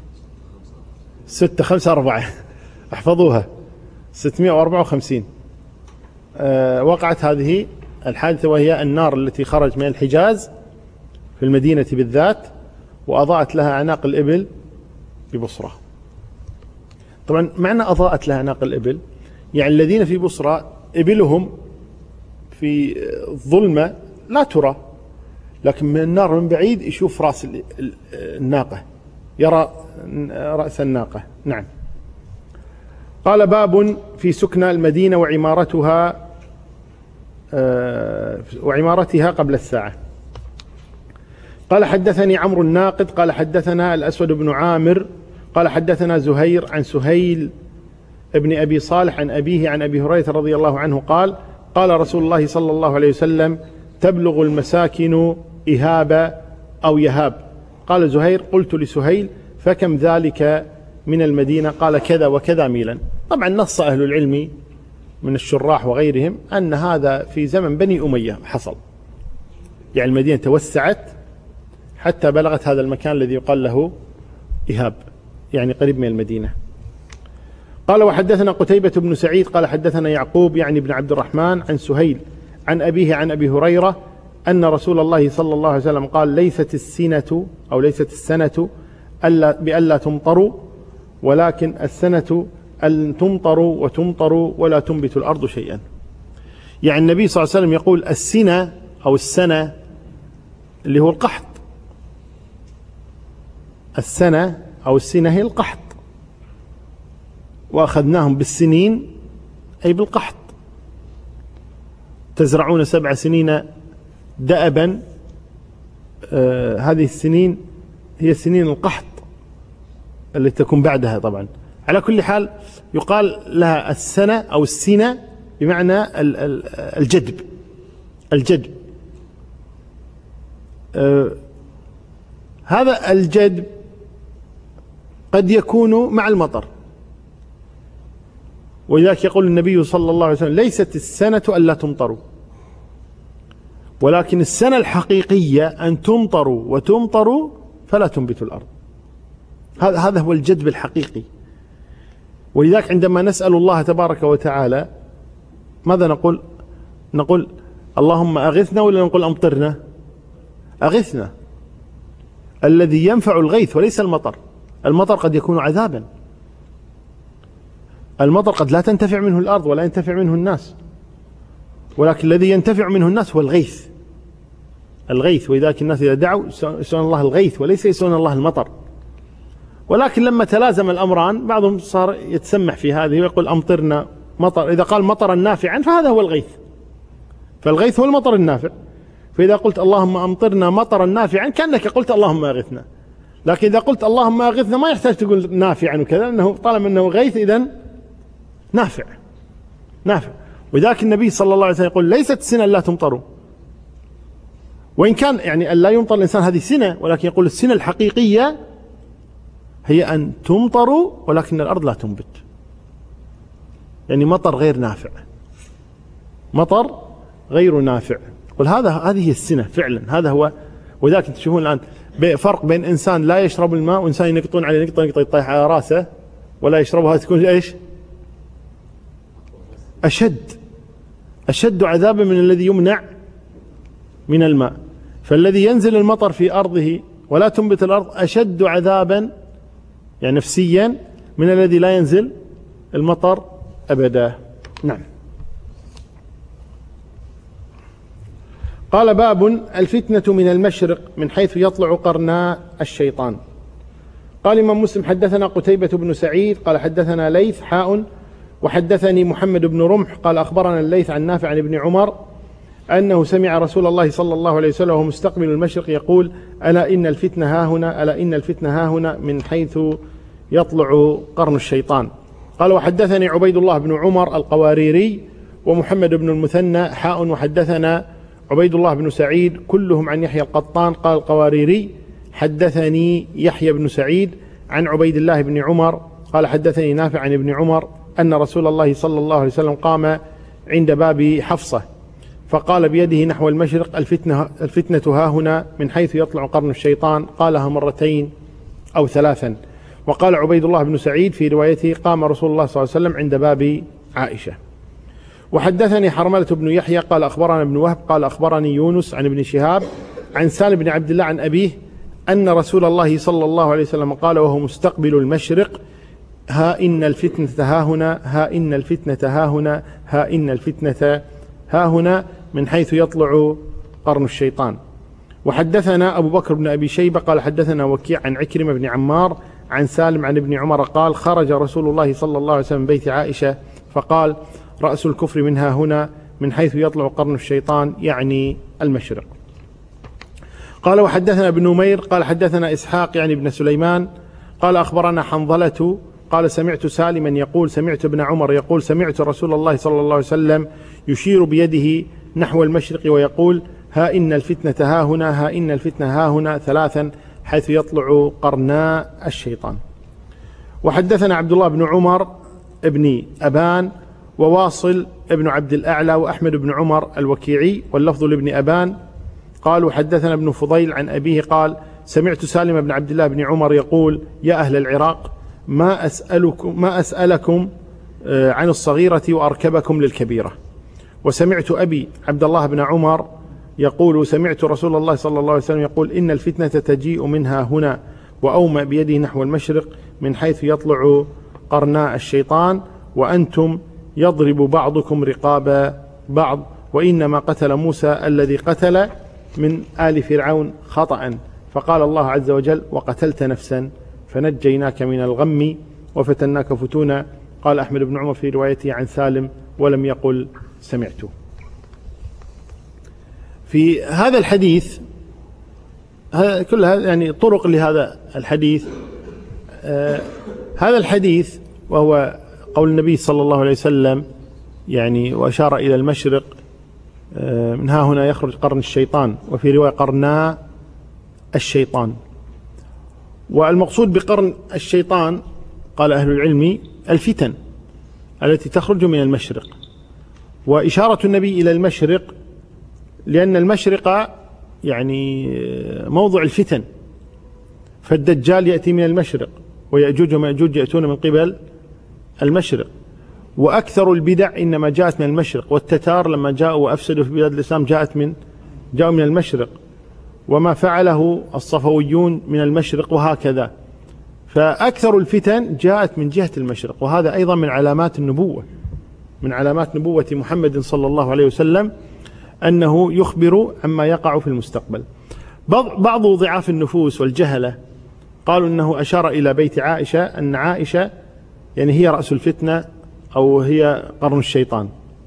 654 احفظوها، 654 وقعت هذه الحادثة، وهي النار التي خرج من الحجاز في المدينة بالذات وأضاءت لها أعناق الإبل ببصرى. طبعا معنى أضاءت لها أعناق الإبل يعني الذين في بصرى إبلهم في الظلمة لا ترى، لكن من النار من بعيد يشوف رأس الناقة، يرى رأس الناقة. نعم. قال باب في سكنى المدينة وعمارتها قبل الساعة. قال حدثني عمرو الناقد قال حدثنا الأسود بن عامر قال حدثنا زهير عن سهيل ابن أبي صالح عن أبيه عن أبي هريرة رضي الله عنه قال قال رسول الله صلى الله عليه وسلم تبلغ المساكن إهاب أو يهاب. قال زهير قلت لسهيل فكم ذلك من المدينة؟ قال كذا وكذا ميلا. طبعا نص أهل العلم من الشراح وغيرهم أن هذا في زمن بني أمية حصل، يعني المدينة توسعت حتى بلغت هذا المكان الذي يقال له إهاب، يعني قريب من المدينة. قال وحدثنا قتيبة بن سعيد قال حدثنا يعقوب يعني بن عبد الرحمن عن سهيل عن أبيه عن أبي هريرة أن رسول الله صلى الله عليه وسلم قال ليست السنة بألا تمطروا، ولكن السنة أن تمطروا وتمطروا ولا تنبت الأرض شيئا. يعني النبي صلى الله عليه وسلم يقول السنة أو السنة اللي هو القحط، السنة أو السنة هي القحط، وأخذناهم بالسنين أي بالقحط. تزرعون 7 سنين دأبا، هذه السنين هي سنين القحط التي تكون بعدها. طبعا على كل حال يقال لها السنة أو السنة بمعنى الجدب. هذا الجدب قد يكون مع المطر، ولذلك يقول النبي صلى الله عليه وسلم ليست السنة ألا تمطروا، ولكن السنة الحقيقية أن تمطروا وتمطروا فلا تنبتوا الأرض. هذا هو الجدب الحقيقي. ولذلك عندما نسأل الله تبارك وتعالى ماذا نقول؟ نقول اللهم أغثنا ولا نقول أمطرنا؟ أغثنا، الذي ينفع الغيث وليس المطر. المطر قد يكون عذابا، المطر قد لا تنتفع منه الأرض ولا ينتفع منه الناس، ولكن الذي ينتفع منه الناس هو الغيث. ولذلك الناس إذا دعوا يسألون الله الغيث وليس يسألون الله المطر. ولكن لما تلازم الأمران بعضهم صار يتسمح في هذه ويقول أمطرنا مطر. إذا قال مطرا نافعا فهذا هو الغيث، فالغيث هو المطر النافع. فإذا قلت اللهم أمطرنا مطرا نافعا كأنك قلت اللهم أغثنا. لكن إذا قلت اللهم أغثنا ما يحتاج تقول نافعا وكذا، أنه طالما أنه غيث إذن نافع. وذاك النبي صلى الله عليه وسلم يقول ليست السنة لا تمطروا، وإن كان يعني أن لا يمطر الإنسان هذه سنة، ولكن يقول السنة الحقيقية هي أن تمطروا ولكن الأرض لا تنبت، يعني مطر غير نافع، مطر غير نافع. قل هذه هي السنة فعلا، هذا هو. وذاك تشوفون الآن فرق بين إنسان لا يشرب الماء وإنسان ينقطون عليه نقطة يطيح على راسه ولا يشربها، تكون إيش؟ أشد عذابا من الذي يمنع من الماء. فالذي ينزل المطر في أرضه ولا تنبت الأرض أشد عذابا يعني نفسيا من الذي لا ينزل المطر أبدا. نعم. قال باب الفتنة من المشرق من حيث يطلع قرناء الشيطان. قال الإمام مسلم حدثنا قتيبة بن سعيد قال حدثنا ليث وحدثني محمد بن رمح قال أخبرنا الليث عن نافع عن ابن عمر أنه سمع رسول الله صلى الله عليه وسلم وهو مستقبل المشرق يقول ألا إن الفتنة ها هنا من حيث يطلع قرن الشيطان. قال وحدثني عبيد الله بن عمر القواريري ومحمد بن المثنى وحدثنا عبيد الله بن سعيد كلهم عن يحيى القطان. قال القواريري حدثني يحيى بن سعيد عن عبيد الله بن عمر قال حدثني نافع عن ابن عمر أن رسول الله صلى الله عليه وسلم قام عند باب حفصة فقال بيده نحو المشرق: الفتنة ها هنا من حيث يطلع قرن الشيطان. قالها مرتين أو ثلاثا. وقال عبيد الله بن سعيد في روايته: قام رسول الله صلى الله عليه وسلم عند باب عائشة. وحدثني حرملة بن يحيى قال أخبرنا ابن وهب قال أخبرني يونس عن ابن شهاب عن سالم بن عبد الله عن أبيه أن رسول الله صلى الله عليه وسلم قال وهو مستقبل المشرق: ها إن الفتنة ها هنا، ها إن الفتنة ها هنا، ها إن الفتنة ها هنا من حيث يطلع قرن الشيطان. وحدثنا أبو بكر بن أبي شيبة قال حدثنا وكيع عن عكرمة بن عمار عن سالم عن ابن عمر قال: خرج رسول الله صلى الله عليه وسلم من بيت عائشة فقال: رأس الكفر منها هنا من حيث يطلع قرن الشيطان، يعني المشرق. قال: وحدثنا ابن نمير قال حدثنا إسحاق يعني ابن سليمان قال أخبرنا حنظلة قال: سمعت سالما يقول: سمعت ابن عمر يقول: سمعت رسول الله صلى الله عليه وسلم يشير بيده نحو المشرق ويقول: ها إن الفتنة ها هنا، ها إن الفتنة ها هنا ثلاثا حيث يطلع قرنا الشيطان. وحدثنا عبد الله بن عمر ابن أبان وواصل ابن عبد الأعلى وأحمد بن عمر الوكيعي واللفظ لابن أبان قالوا: حدثنا ابن فضيل عن أبيه قال: سمعت سالم بن عبد الله بن عمر يقول: يا أهل العراق ما أسألكم عن الصغيرة وأركبكم للكبيرة. وسمعت أبي عبد الله بن عمر يقول: سمعت رسول الله صلى الله عليه وسلم يقول: إن الفتنة تجيء منها هنا، وأومأ بيده نحو المشرق من حيث يطلع قرناء الشيطان، وأنتم يضرب بعضكم رقاب بعض، وإنما قتل موسى الذي قتل من آل فرعون خطأ، فقال الله عز وجل: وقتلت نفسا فنجيناك من الغم وفتناك فتونا. قال أحمد بن عمر في روايته عن سالم ولم يقل سمعته. في هذا الحديث كل هذا يعني طرق لهذا الحديث. هذا الحديث وهو قول النبي صلى الله عليه وسلم يعني وأشار إلى المشرق: من ها هنا يخرج قرن الشيطان، وفي رواية قرنا الشيطان. والمقصود بقرن الشيطان قال أهل العلم الفتن التي تخرج من المشرق، وإشارة النبي إلى المشرق لأن المشرق يعني موضع الفتن، فالدجال يأتي من المشرق ويأجوج ومأجوج يأتون من قبل المشرق، وأكثر البدع إنما جاءت من المشرق، والتتار لما جاءوا وأفسدوا في بلاد الإسلام جاءوا من المشرق، وما فعله الصفويون من المشرق، وهكذا. فأكثر الفتن جاءت من جهة المشرق، وهذا أيضا من علامات النبوة، من علامات نبوة محمد صلى الله عليه وسلم أنه يخبر عما يقع في المستقبل. بعض ضعاف النفوس والجهلة قالوا أنه أشار إلى بيت عائشة، أن عائشة يعني هي رأس الفتنة أو هي قرن الشيطان.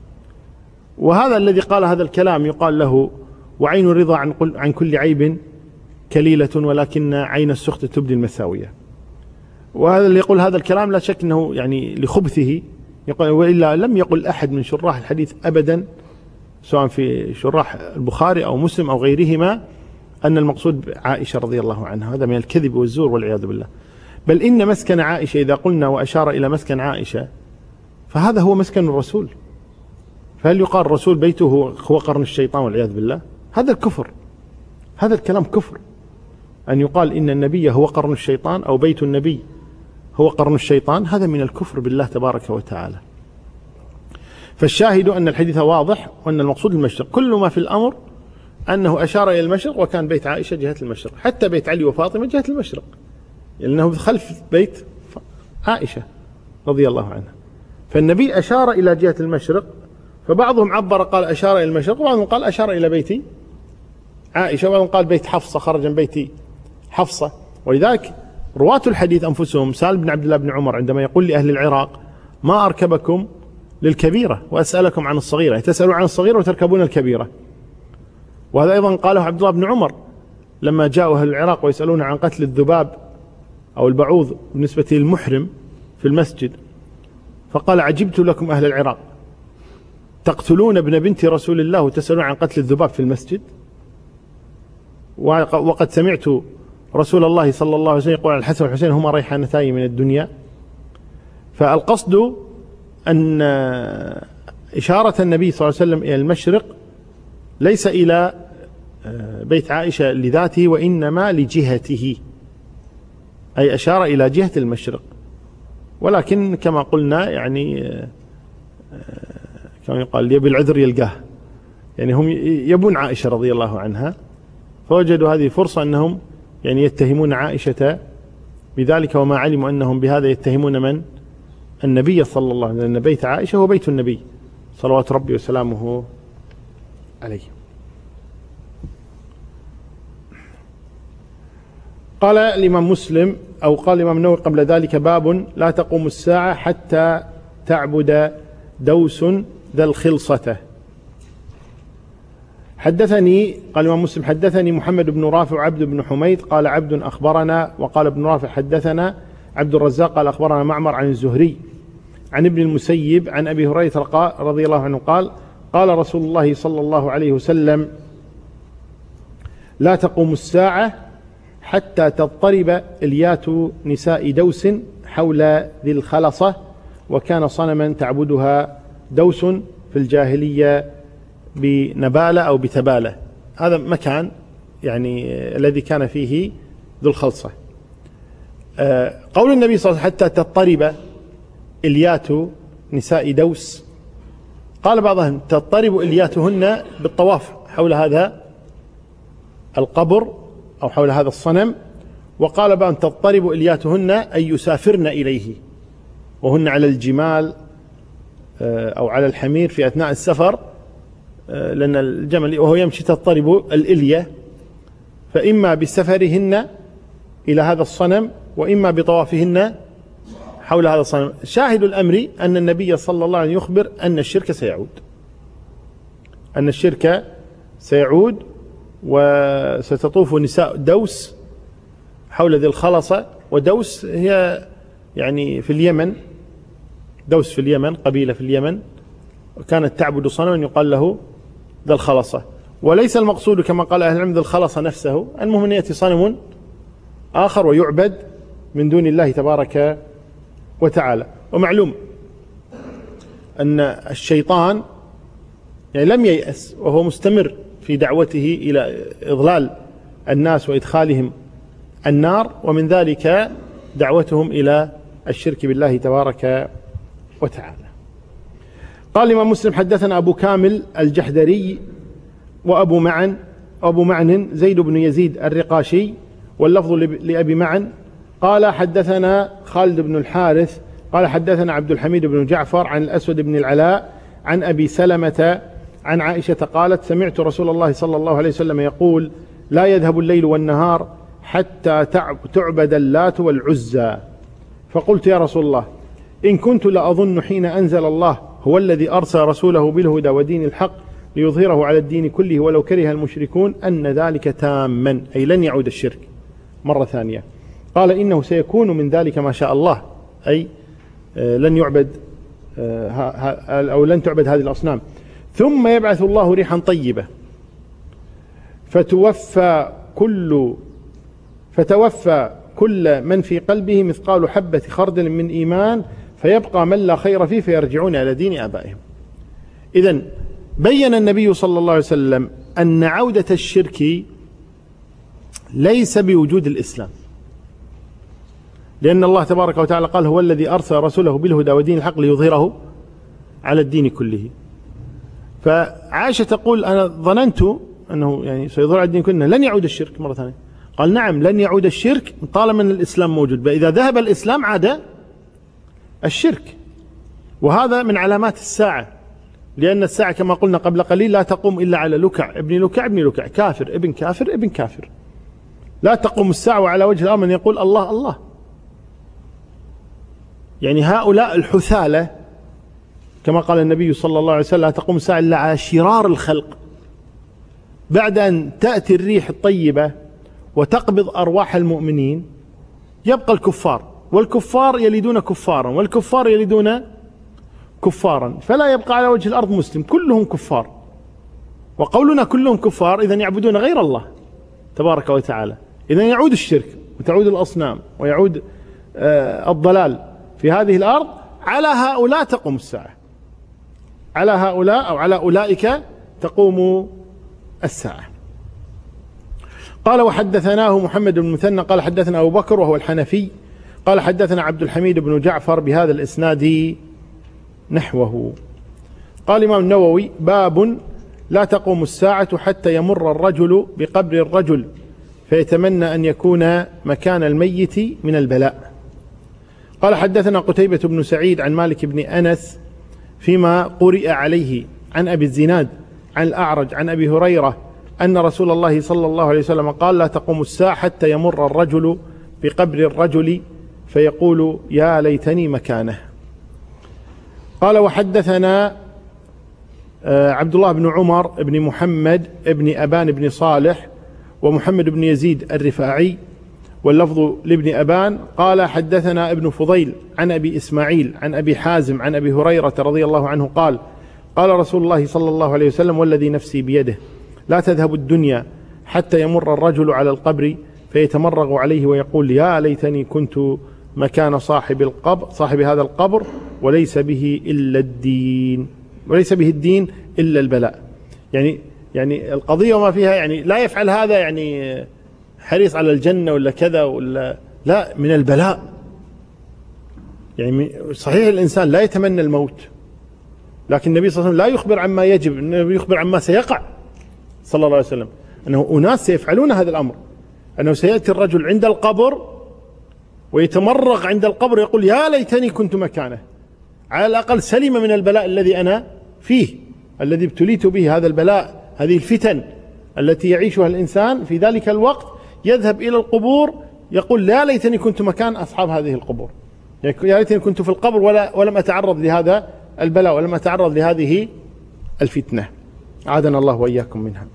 وهذا الذي قال هذا الكلام يقال له: وعين الرضا عن كل عيب كليلة، ولكن عين السخط تبدي المساوية. وهذا اللي يقول هذا الكلام لا شك أنه يعني لخبثه يقول، وإلا لم يقل أحد من شراح الحديث أبدا سواء في شراح البخاري أو مسلم أو غيرهما أن المقصود عائشة رضي الله عنها. هذا من الكذب والزور والعياذ بالله. بل إن مسكن عائشة إذا قلنا وأشار إلى مسكن عائشة فهذا هو مسكن الرسول، فهل يقال الرسول بيته هو قرن الشيطان والعياذ بالله؟ هذا الكفر، هذا الكلام كفر، أن يقال إن النبي هو قرن الشيطان أو بيت النبي هو قرن الشيطان، هذا من الكفر بالله تبارك وتعالى. فالشاهد أن الحديث واضح وأن المقصود المشرق. كل ما في الأمر أنه أشار إلى المشرق، وكان بيت عائشة جهة المشرق، حتى بيت علي وفاطمة جهة المشرق، لأنه خلف بيت عائشة رضي الله عنها. فالنبي أشار إلى جهة المشرق، فبعضهم عبر قال أشار إلى المشرق، وبعضهم قال أشار إلى بيت عائشة، وبعضهم قال بيت حفصة، خرج من بيت حفصة. ولذلك رواة الحديث أنفسهم سالم بن عبد الله بن عمر عندما يقول لأهل العراق: ما أركبكم للكبيرة وأسألكم عن الصغيرة، تسألون عن الصغيرة وتركبون الكبيرة. وهذا أيضا قاله عبد الله بن عمر لما جاءوا أهل العراق ويسألون عن قتل الذباب أو البعوض بالنسبة للمحرم في المسجد، فقال: عجبت لكم أهل العراق، تقتلون ابن بنت رسول الله وتسألون عن قتل الذباب في المسجد؟ وقد سمعت رسول الله صلى الله عليه وسلم يقول: الحسن والحسين هما ريحانتاي من الدنيا. فالقصد أن إشارة النبي صلى الله عليه وسلم إلى المشرق ليس إلى بيت عائشة لذاته، وإنما لجهته، أي أشار إلى جهة المشرق. ولكن كما قلنا يعني كما يقال يبي العذر يلقاه، يعني هم يبون عائشة رضي الله عنها، فوجدوا هذه فرصة أنهم يعني يتهمون عائشة بذلك، وما علموا أنهم بهذا يتهمون من؟ النبي صلى الله عليه وسلم، لأن بيت عائشة هو بيت النبي صلوات ربي وسلامه عليه. قال الإمام مسلم أو قال الإمام النووي قبل ذلك: باب لا تقوم الساعة حتى تعبد دوس ذا الخلصة. حدثني، قال الإمام مسلم: حدثني محمد بن رافع وعبد بن حميد قال عبد أخبرنا، وقال ابن رافع حدثنا عبد الرزاق قال أخبرنا معمر عن الزهري عن ابن المسيب عن أبي هريرة رضي الله عنه قال: قال رسول الله صلى الله عليه وسلم: لا تقوم الساعة حتى تضطرب إليات نساء دوس حول ذي الخلصة، وكان صنما تعبدها دوس في الجاهلية بنبالة أو بتبالة، هذا مكان يعني الذي كان فيه ذو الخلصة. قول النبي صلى الله عليه وسلم: حتى تضطرب إليات نساء دوس، قال بعضهم: تضطرب إلياتهن بالطواف حول هذا القبر أو حول هذا الصنم، وقال بعضهم: تضطرب إلياتهن أي يسافرن إليه، وهن على الجمال أو على الحمير في أثناء السفر، لأن الجمل وهو يمشي تضطرب الإلية، فإما بسفرهن إلى هذا الصنم وإما بطوافهن حول هذا الصنم. شاهد الأمر أن النبي صلى الله عليه وسلم يخبر أن الشرك سيعود، أن الشرك سيعود، وستطوف نساء دوس حول ذي الخلصة. ودوس هي يعني في اليمن، دوس في اليمن قبيلة في اليمن، وكانت تعبد صنما يقال له ذا الخلصة. وليس المقصود كما قال أهل العلم ذا الخلصة نفسه، المهم أن يأتي صنم آخر ويعبد من دون الله تبارك وتعالى. ومعلوم أن الشيطان يعني لم ييأس، وهو مستمر في دعوته إلى إضلال الناس وإدخالهم النار، ومن ذلك دعوتهم إلى الشرك بالله تبارك وتعالى. قال الإمام مسلم: حدثنا أبو كامل الجحدري وأبو معن زيد بن يزيد الرقاشي، واللفظ لأبي معن قال: حدثنا خالد بن الحارث قال: حدثنا عبد الحميد بن جعفر عن الأسود بن العلاء عن أبي سلمة عن عائشة قالت: سمعت رسول الله صلى الله عليه وسلم يقول: لا يذهب الليل والنهار حتى تعبد اللات والعزى. فقلت: يا رسول الله، إن كنت لأظن حين أنزل الله هو الذي أرسل رسوله بالهدى ودين الحق ليظهره على الدين كله ولو كره المشركون أن ذلك تاما، أي لن يعود الشرك مرة ثانية. قال: إنه سيكون من ذلك ما شاء الله، أي لن يعبد أو لن تعبد هذه الأصنام. ثم يبعث الله ريحا طيبة فتوفى كل من في قلبه مثقال حبة خردل من إيمان، فيبقى من لا خير فيه فيرجعون إلى دين آبائهم. إذن بين النبي صلى الله عليه وسلم أن عودة الشرك ليس بوجود الإسلام، لأن الله تبارك وتعالى قال: هو الذي أرسل رسوله بالهدى ودين الحق ليظهره على الدين كله. فعائشة تقول: أنا ظننت أنه يعني سيظهر على الدين كله، لن يعود الشرك مرة ثانية. قال: نعم، لن يعود الشرك طالما أن الإسلام موجود، فإذا ذهب الإسلام عاد الشرك، وهذا من علامات الساعة، لأن الساعة كما قلنا قبل قليل لا تقوم إلا على لكع ابن لكع ابن لكع، كافر ابن كافر ابن كافر. لا تقوم الساعة وعلى وجه الأرض من يقول الله الله، يعني هؤلاء الحثالة كما قال النبي صلى الله عليه وسلم: لا تقوم الساعة إلا على شرار الخلق. بعد أن تأتي الريح الطيبة وتقبض أرواح المؤمنين يبقى الكفار، والكفار يلدون كفارا، والكفار يلدون كفارا، فلا يبقى على وجه الأرض مسلم، كلهم كفار. وقولنا كلهم كفار إذن يعبدون غير الله تبارك وتعالى، إذن يعود الشرك وتعود الأصنام ويعود الضلال في هذه الأرض. على هؤلاء تقوم الساعة. على هؤلاء أو على أولئك تقوم الساعة. قال وحدثناه محمد بن المثنى قال حدثنا أبو بكر وهو الحنفي قال حدثنا عبد الحميد بن جعفر بهذا الإسناد نحوه. قال الإمام النووي: باب لا تقوم الساعة حتى يمر الرجل بقبر الرجل فيتمنى أن يكون مكان الميت من البلاء. قال حدثنا قتيبة بن سعيد عن مالك بن أنس فيما قرئ عليه عن أبي الزناد عن الأعرج عن أبي هريرة أن رسول الله صلى الله عليه وسلم قال: لا تقوم الساعة حتى يمر الرجل بقبر الرجل فيقول: يا ليتني مكانه. قال وحدثنا عبد الله بن عمر بن محمد بن أبان بن صالح ومحمد بن يزيد الرفاعي واللفظ لابن أبان قال حدثنا ابن فضيل عن أبي إسماعيل عن أبي حازم عن أبي هريرة رضي الله عنه قال: قال رسول الله صلى الله عليه وسلم: والذي نفسي بيده لا تذهب الدنيا حتى يمر الرجل على القبر فيتمرغ عليه ويقول: يا ليتني كنت مكان صاحب هذا القبر وليس به الدين إلا البلاء. يعني القضية وما فيها، يعني لا يفعل هذا يعني حريص على الجنة ولا كذا ولا لا، من البلاء. يعني صحيح الإنسان لا يتمنى الموت، لكن النبي صلى الله عليه وسلم لا يخبر عما يجب، النبي يخبر عما سيقع صلى الله عليه وسلم، أنه أناس سيفعلون هذا الأمر، أنه سيأتي الرجل عند القبر ويتمرغ عند القبر يقول: يا ليتني كنت مكانه، على الأقل سلم من البلاء الذي أنا فيه، الذي ابتليت به، هذا البلاء، هذه الفتن التي يعيشها الإنسان في ذلك الوقت. يذهب إلى القبور يقول: يا ليتني كنت مكان أصحاب هذه القبور، يا ليتني كنت في القبر ولم أتعرض لهذا البلاء ولم أتعرض لهذه الفتنة، عادنا الله وإياكم منها.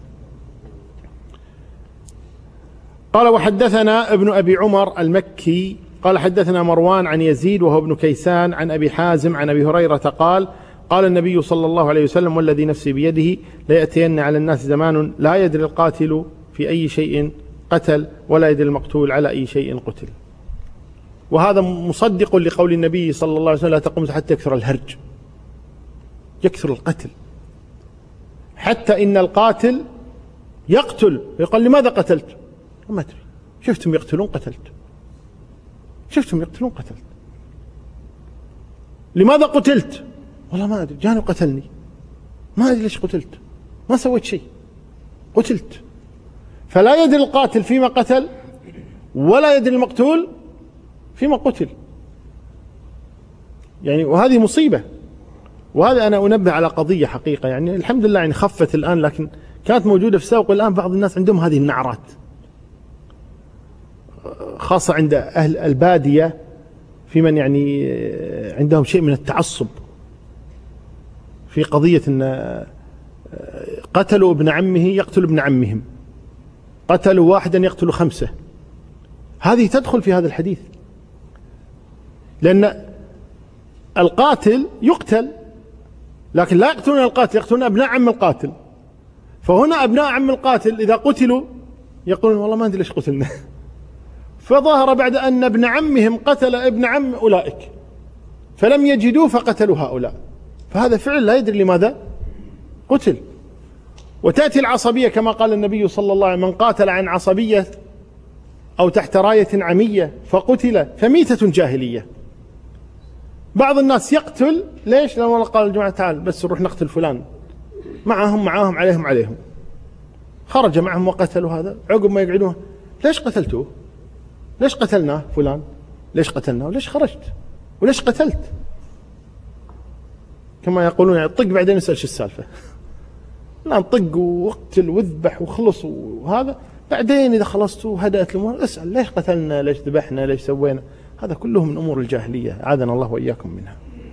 قال وحدثنا ابن أبي عمر المكي قال حدثنا مروان عن يزيد وهو ابن كيسان عن أبي حازم عن أبي هريرة قال: قال النبي صلى الله عليه وسلم: والذي نفسي بيده ليأتين على الناس زمان لا يدري القاتل في أي شيء قتل ولا يدري المقتول على أي شيء قتل. وهذا مصدق لقول النبي صلى الله عليه وسلم: لا تقوم حتى يكثر الهرج، يكثر القتل، حتى إن القاتل يقتل يقول: لماذا قتلت؟ ما أدري، شفتم يقتلون قتلت، شفتم يقتلون قتلت. لماذا قتلت؟ والله ما أدري، جاني وقتلني، ما أدري ليش قتلت، ما سويت شيء، قتلت. فلا يدري القاتل فيما قتل ولا يدري المقتول فيما قتل. يعني وهذه مصيبة. وهذا أنا أنبه على قضية حقيقة، يعني الحمد لله يعني خفت الآن، لكن كانت موجودة في السابق، والآن بعض الناس عندهم هذه النعرات، خاصة عند أهل البادية، في من يعني عندهم شيء من التعصب في قضية أن قتلوا ابن عمه يقتل ابن عمهم، قتلوا واحدا يقتل 5. هذه تدخل في هذا الحديث، لأن القاتل يقتل، لكن لا يقتلون القاتل، يقتلون أبناء عم القاتل. فهنا أبناء عم القاتل إذا قتلوا يقولون: والله ما أدري ليش قتلنا. فظهر بعد أن ابن عمهم قتل ابن عم أولئك فلم يجدوه فقتلوا هؤلاء، فهذا فعل لا يدري لماذا قتل. وتأتي العصبية كما قال النبي صلى الله عليه وسلم: من قاتل عن عصبية أو تحت راية عمية فقتل فميتة جاهلية. بعض الناس يقتل ليش؟ لأن الله قال الجماعة: تعال بس نروح نقتل فلان، معهم عليهم، خرج معهم وقتلوا هذا. عقب ما يقعدون: ليش قتلتوه؟ ليش قتلناه فلان؟ ليش قتلناه؟ وليش خرجت؟ وليش قتلت؟ كما يقولون يعني طق بعدين نسأل شو السالفة. لا، نطق واقتل واذبح وخلص، وهذا بعدين إذا خلصت وهدأت الأمور اسأل: ليش قتلنا؟ ليش ذبحنا؟ ليش سوينا؟ هذا كله من أمور الجاهلية، عادنا الله وإياكم منها.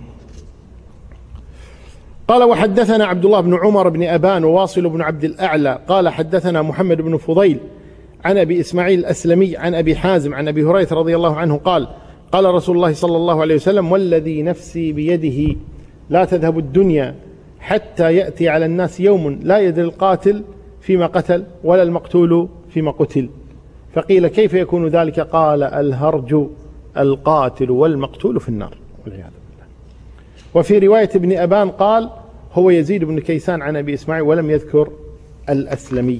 قال وحدثنا عبد الله بن عمر بن أبان وواصل بن عبد الأعلى قال حدثنا محمد بن فضيل عن أبي إسماعيل الأسلمي عن أبي حازم عن أبي هريرة رضي الله عنه قال: قال رسول الله صلى الله عليه وسلم: والذي نفسي بيده لا تذهب الدنيا حتى يأتي على الناس يوم لا يدري القاتل فيما قتل ولا المقتول فيما قتل. فقيل: كيف يكون ذلك؟ قال: الهرج القاتل والمقتول في النار والعياذ بالله. وفي رواية ابن أبان قال: هو يزيد بن كيسان عن أبي إسماعيل ولم يذكر الأسلمي.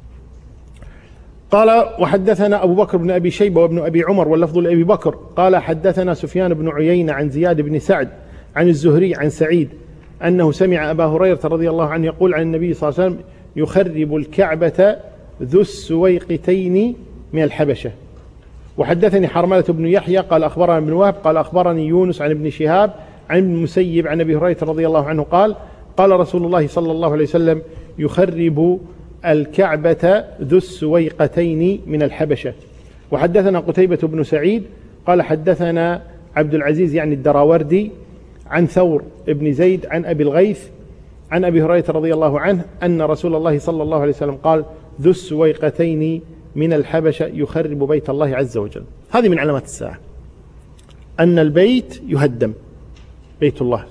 قال وحدثنا أبو بكر بن أبي شيبة وابن أبي عمر واللفظ لأبي بكر قال حدثنا سفيان بن عيينة عن زياد بن سعد عن الزهري عن سعيد أنه سمع أبا هريرة رضي الله عنه يقول عن النبي صلى الله عليه وسلم يخرب الكعبة ذو السويقتين من الحبشة. وحدثني حرملة بن يحيى قال أخبرنا ابن وهب قال أخبرني يونس عن ابن شهاب عن ابن المسيب عن أبي هريرة رضي الله عنه قال قال رسول الله صلى الله عليه وسلم يخرب الكعبة ذو السويقتين من الحبشة. وحدثنا قتيبة بن سعيد قال حدثنا عبد العزيز يعني الدراوردي عن ثور بن زيد عن أبي الغيث عن أبي هريرة رضي الله عنه أن رسول الله صلى الله عليه وسلم قال ذو السويقتين من الحبشة يخرب بيت الله عز وجل. هذه من علامات الساعة أن البيت يهدم، بيت الله،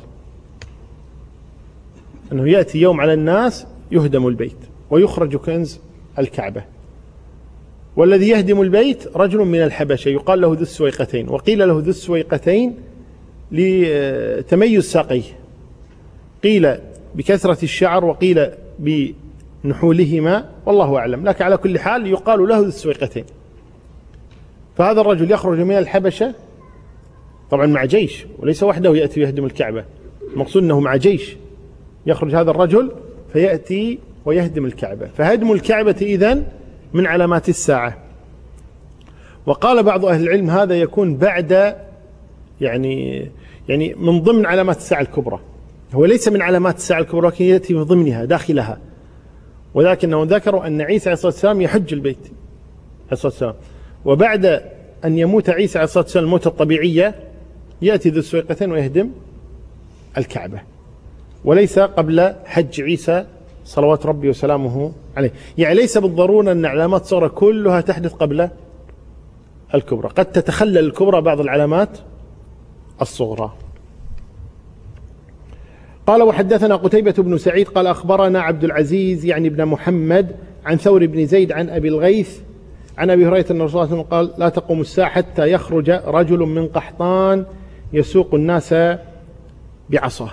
أنه يأتي يوم على الناس يهدم البيت ويخرج كنز الكعبة. والذي يهدم البيت رجل من الحبشة يقال له ذو السويقتين، وقيل له ذو السويقتين لتميز ساقيه، قيل بكثرة الشعر وقيل بنحولهما والله أعلم، لكن على كل حال يقال له ذو السويقتين. فهذا الرجل يخرج من الحبشة طبعا مع جيش، وليس وحده يأتي يهدم الكعبة، المقصود أنه مع جيش يخرج هذا الرجل فيأتي ويهدم الكعبة. فهدم الكعبة إذن من علامات الساعة. وقال بعض أهل العلم هذا يكون بعد يعني من ضمن علامات الساعة الكبرى، هو ليس من علامات الساعة الكبرى لكن يأتي من ضمنها داخلها، ولكنهم ذكروا أن عيسى عليه الصلاة والسلام يحج البيت عليه الصلاة والسلام، وبعد أن يموت عيسى عليه الصلاة والسلام الموت الطبيعية يأتي ذو السويقتين ويهدم الكعبة، وليس قبل حج عيسى صلوات ربي وسلامه عليه. يعني ليس بالضرورة أن علامات الصغرى كلها تحدث قبل الكبرى، قد تتخلل الكبرى بعض العلامات الصغرى. قال وحدثنا قتيبة بن سعيد قال أخبرنا عبد العزيز يعني ابن محمد عن ثور بن زيد عن أبي الغيث عن أبي هريرة أن الرسول صلى الله عليه وسلم قال لا تقوم الساعة حتى يخرج رجل من قحطان يسوق الناس بعصاه.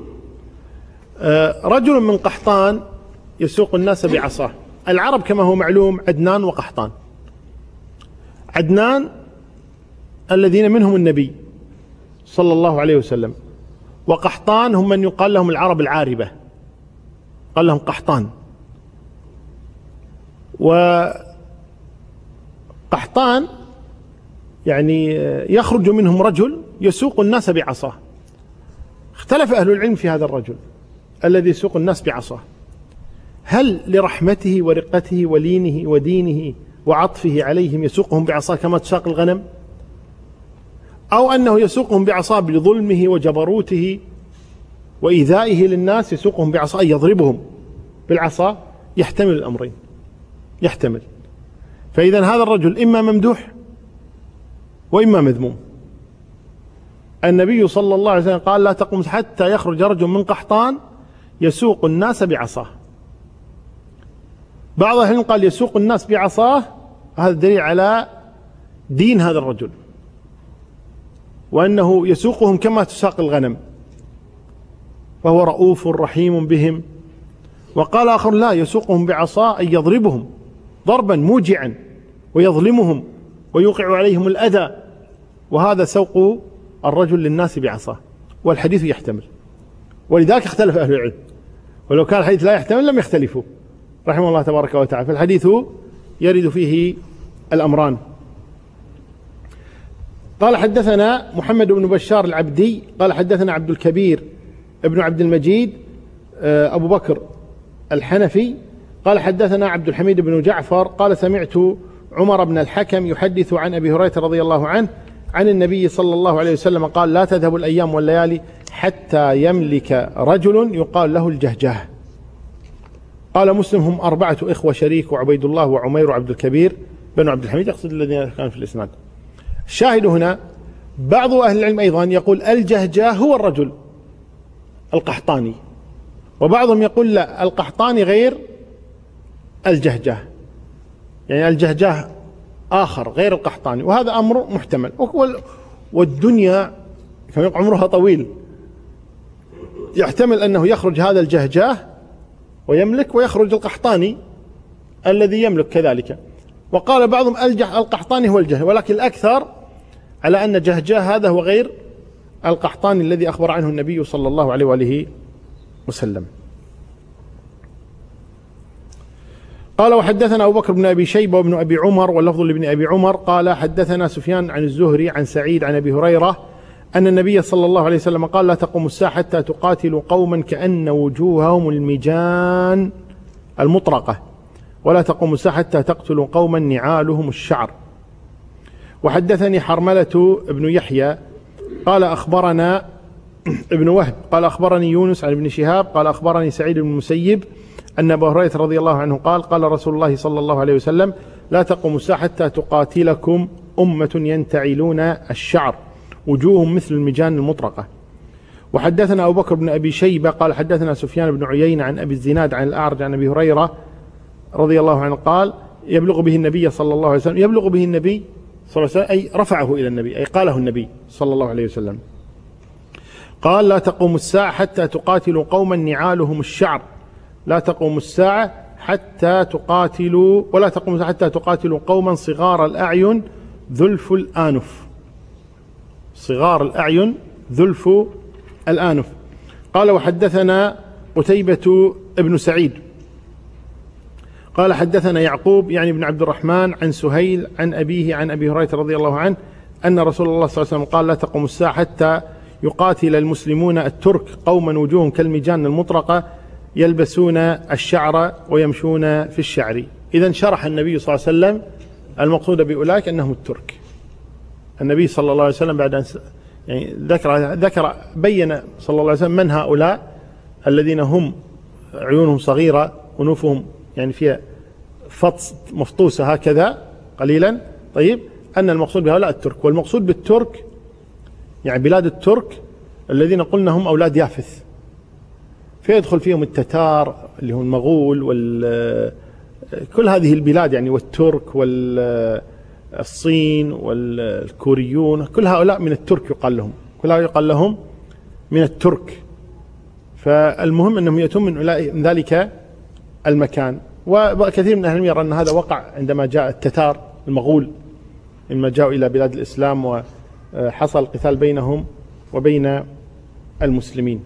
رجل من قحطان يسوق الناس بعصاه. العرب كما هو معلوم عدنان وقحطان. عدنان الذين منهم النبي صلى الله عليه وسلم، وقحطان هم من يقال لهم العرب العاربة، قال لهم قحطان. وقحطان يعني يخرج منهم رجل يسوق الناس بعصاه. اختلف أهل العلم في هذا الرجل الذي يسوق الناس بعصاه، هل لرحمته ورقته ولينه ودينه وعطفه عليهم يسوقهم بعصاه كما تساق الغنم، أو أنه يسوقهم بعصاه لظلمه وجبروته وإيذائه للناس يسوقهم بعصاه يضربهم بالعصا؟ يحتمل الأمرين، يحتمل. فإذا هذا الرجل إما ممدوح وإما مذموم. النبي صلى الله عليه وسلم قال لا تقوم حتى يخرج رجل من قحطان يسوق الناس بعصاه. بعض أهل العلم قال يسوق الناس بعصاه، هذا دليل على دين هذا الرجل وأنه يسوقهم كما تساق الغنم، فهو رؤوف رحيم بهم. وقال آخر لا، يسوقهم بعصاه أي يضربهم ضربا موجعا ويظلمهم ويوقع عليهم الأذى، وهذا سوق الرجل للناس بعصاه. والحديث يحتمل، ولذلك اختلف أهل العلم، ولو كان الحديث لا يحتمل لم يختلفوا رحمه الله تبارك وتعالى. فالحديث يرد فيه الأمران. قال حدثنا محمد بن بشار العبدي قال حدثنا عبد الكبير ابن عبد المجيد أبو بكر الحنفي قال حدثنا عبد الحميد بن جعفر قال سمعت عمر بن الحكم يحدث عن أبي هريرة رضي الله عنه عن النبي صلى الله عليه وسلم قال لا تذهب الأيام والليالي حتى يملك رجل يقال له الجهجاه. قال مسلم هم 4 إخوة شريك وعبيد الله وعمير وعبد الكبير بن عبد الحميد، يقصد الذين كانوا في الإسناد. الشاهد هنا بعض أهل العلم أيضا يقول الجهجاه هو الرجل القحطاني، وبعضهم يقول لا، القحطاني غير الجهجاه، يعني الجهجاه آخر غير القحطاني، وهذا أمر محتمل. والدنيا كما يقول عمرها طويل، يحتمل أنه يخرج هذا الجهجاه ويملك، ويخرج القحطاني الذي يملك كذلك. وقال بعضهم القحطاني هو الجهجاه، ولكن الأكثر على أن جهجاه هذا هو غير القحطاني الذي أخبر عنه النبي صلى الله عليه وآله وسلم. قال وحدثنا أبو بكر بن أبي شيبة وابن أبي عمر، واللفظ لابن أبي عمر قال حدثنا سفيان عن الزهري عن سعيد عن أبي هريرة أن النبي صلى الله عليه وسلم قال لا تقوم الساعة حتى تقاتلوا قوما كأن وجوههم المجان المطرقة، ولا تقوم الساعة حتى تقتلوا قوما نعالهم الشعر. وحدثني حرملة ابن يحيى قال أخبرنا ابن وهب قال أخبرني يونس عن ابن شهاب قال أخبرني سعيد بن المسيب أن أبا هريرة رضي الله عنه قال قال رسول الله صلى الله عليه وسلم لا تقوم الساعة حتى تقاتلكم أمة ينتعلون الشعر وجوههم مثل المجان المطرقة. وحدثنا أبو بكر بن أبي شيبة قال حدثنا سفيان بن عيينة عن أبي الزناد عن الأعرج عن أبي هريرة رضي الله عنه قال يبلغ به النبي صلى الله عليه وسلم، يبلغ به النبي صلى الله عليه وسلم أي رفعه إلى النبي، أي قاله النبي صلى الله عليه وسلم. قال لا تقوم الساعة حتى تقاتلوا قوما نعالهم الشعر، لا تقوم الساعة حتى تقاتلوا، ولا تقوم الساعة حتى تقاتلوا قوما صغار الأعين ذلف الآنف، صغار الأعين ذلف الآنف. قال وحدثنا قتيبة ابن سعيد قال حدثنا يعقوب يعني بن عبد الرحمن عن سهيل عن أبيه عن أبي هريرة رضي الله عنه أن رسول الله صلى الله عليه وسلم قال لا تقوم الساعة حتى يقاتل المسلمون الترك قوما وجوههم كالمجان المطرقة يلبسون الشعر ويمشون في الشعر. إذن شرح النبي صلى الله عليه وسلم المقصود بأولئك أنهم الترك. النبي صلى الله عليه وسلم بعد أن يعني ذكر بين صلى الله عليه وسلم من هؤلاء الذين هم عيونهم صغيرة ونوفهم يعني فيها فطس مفطوسة هكذا قليلا، طيب أن المقصود بهؤلاء الترك. والمقصود بالترك يعني بلاد الترك الذين قلنا هم أولاد يافث، فيدخل فيهم التتار اللي هم المغول كل هذه البلاد يعني، والترك والصين والكوريون، كل هؤلاء من الترك يقال لهم، كل هؤلاء يقال لهم من الترك. فالمهم أنهم يأتون من ذلك المكان. وكثير من أهل العلم يرى أن هذا وقع عندما جاء التتار المغول لما جاءوا إلى بلاد الإسلام وحصل قتال بينهم وبين المسلمين.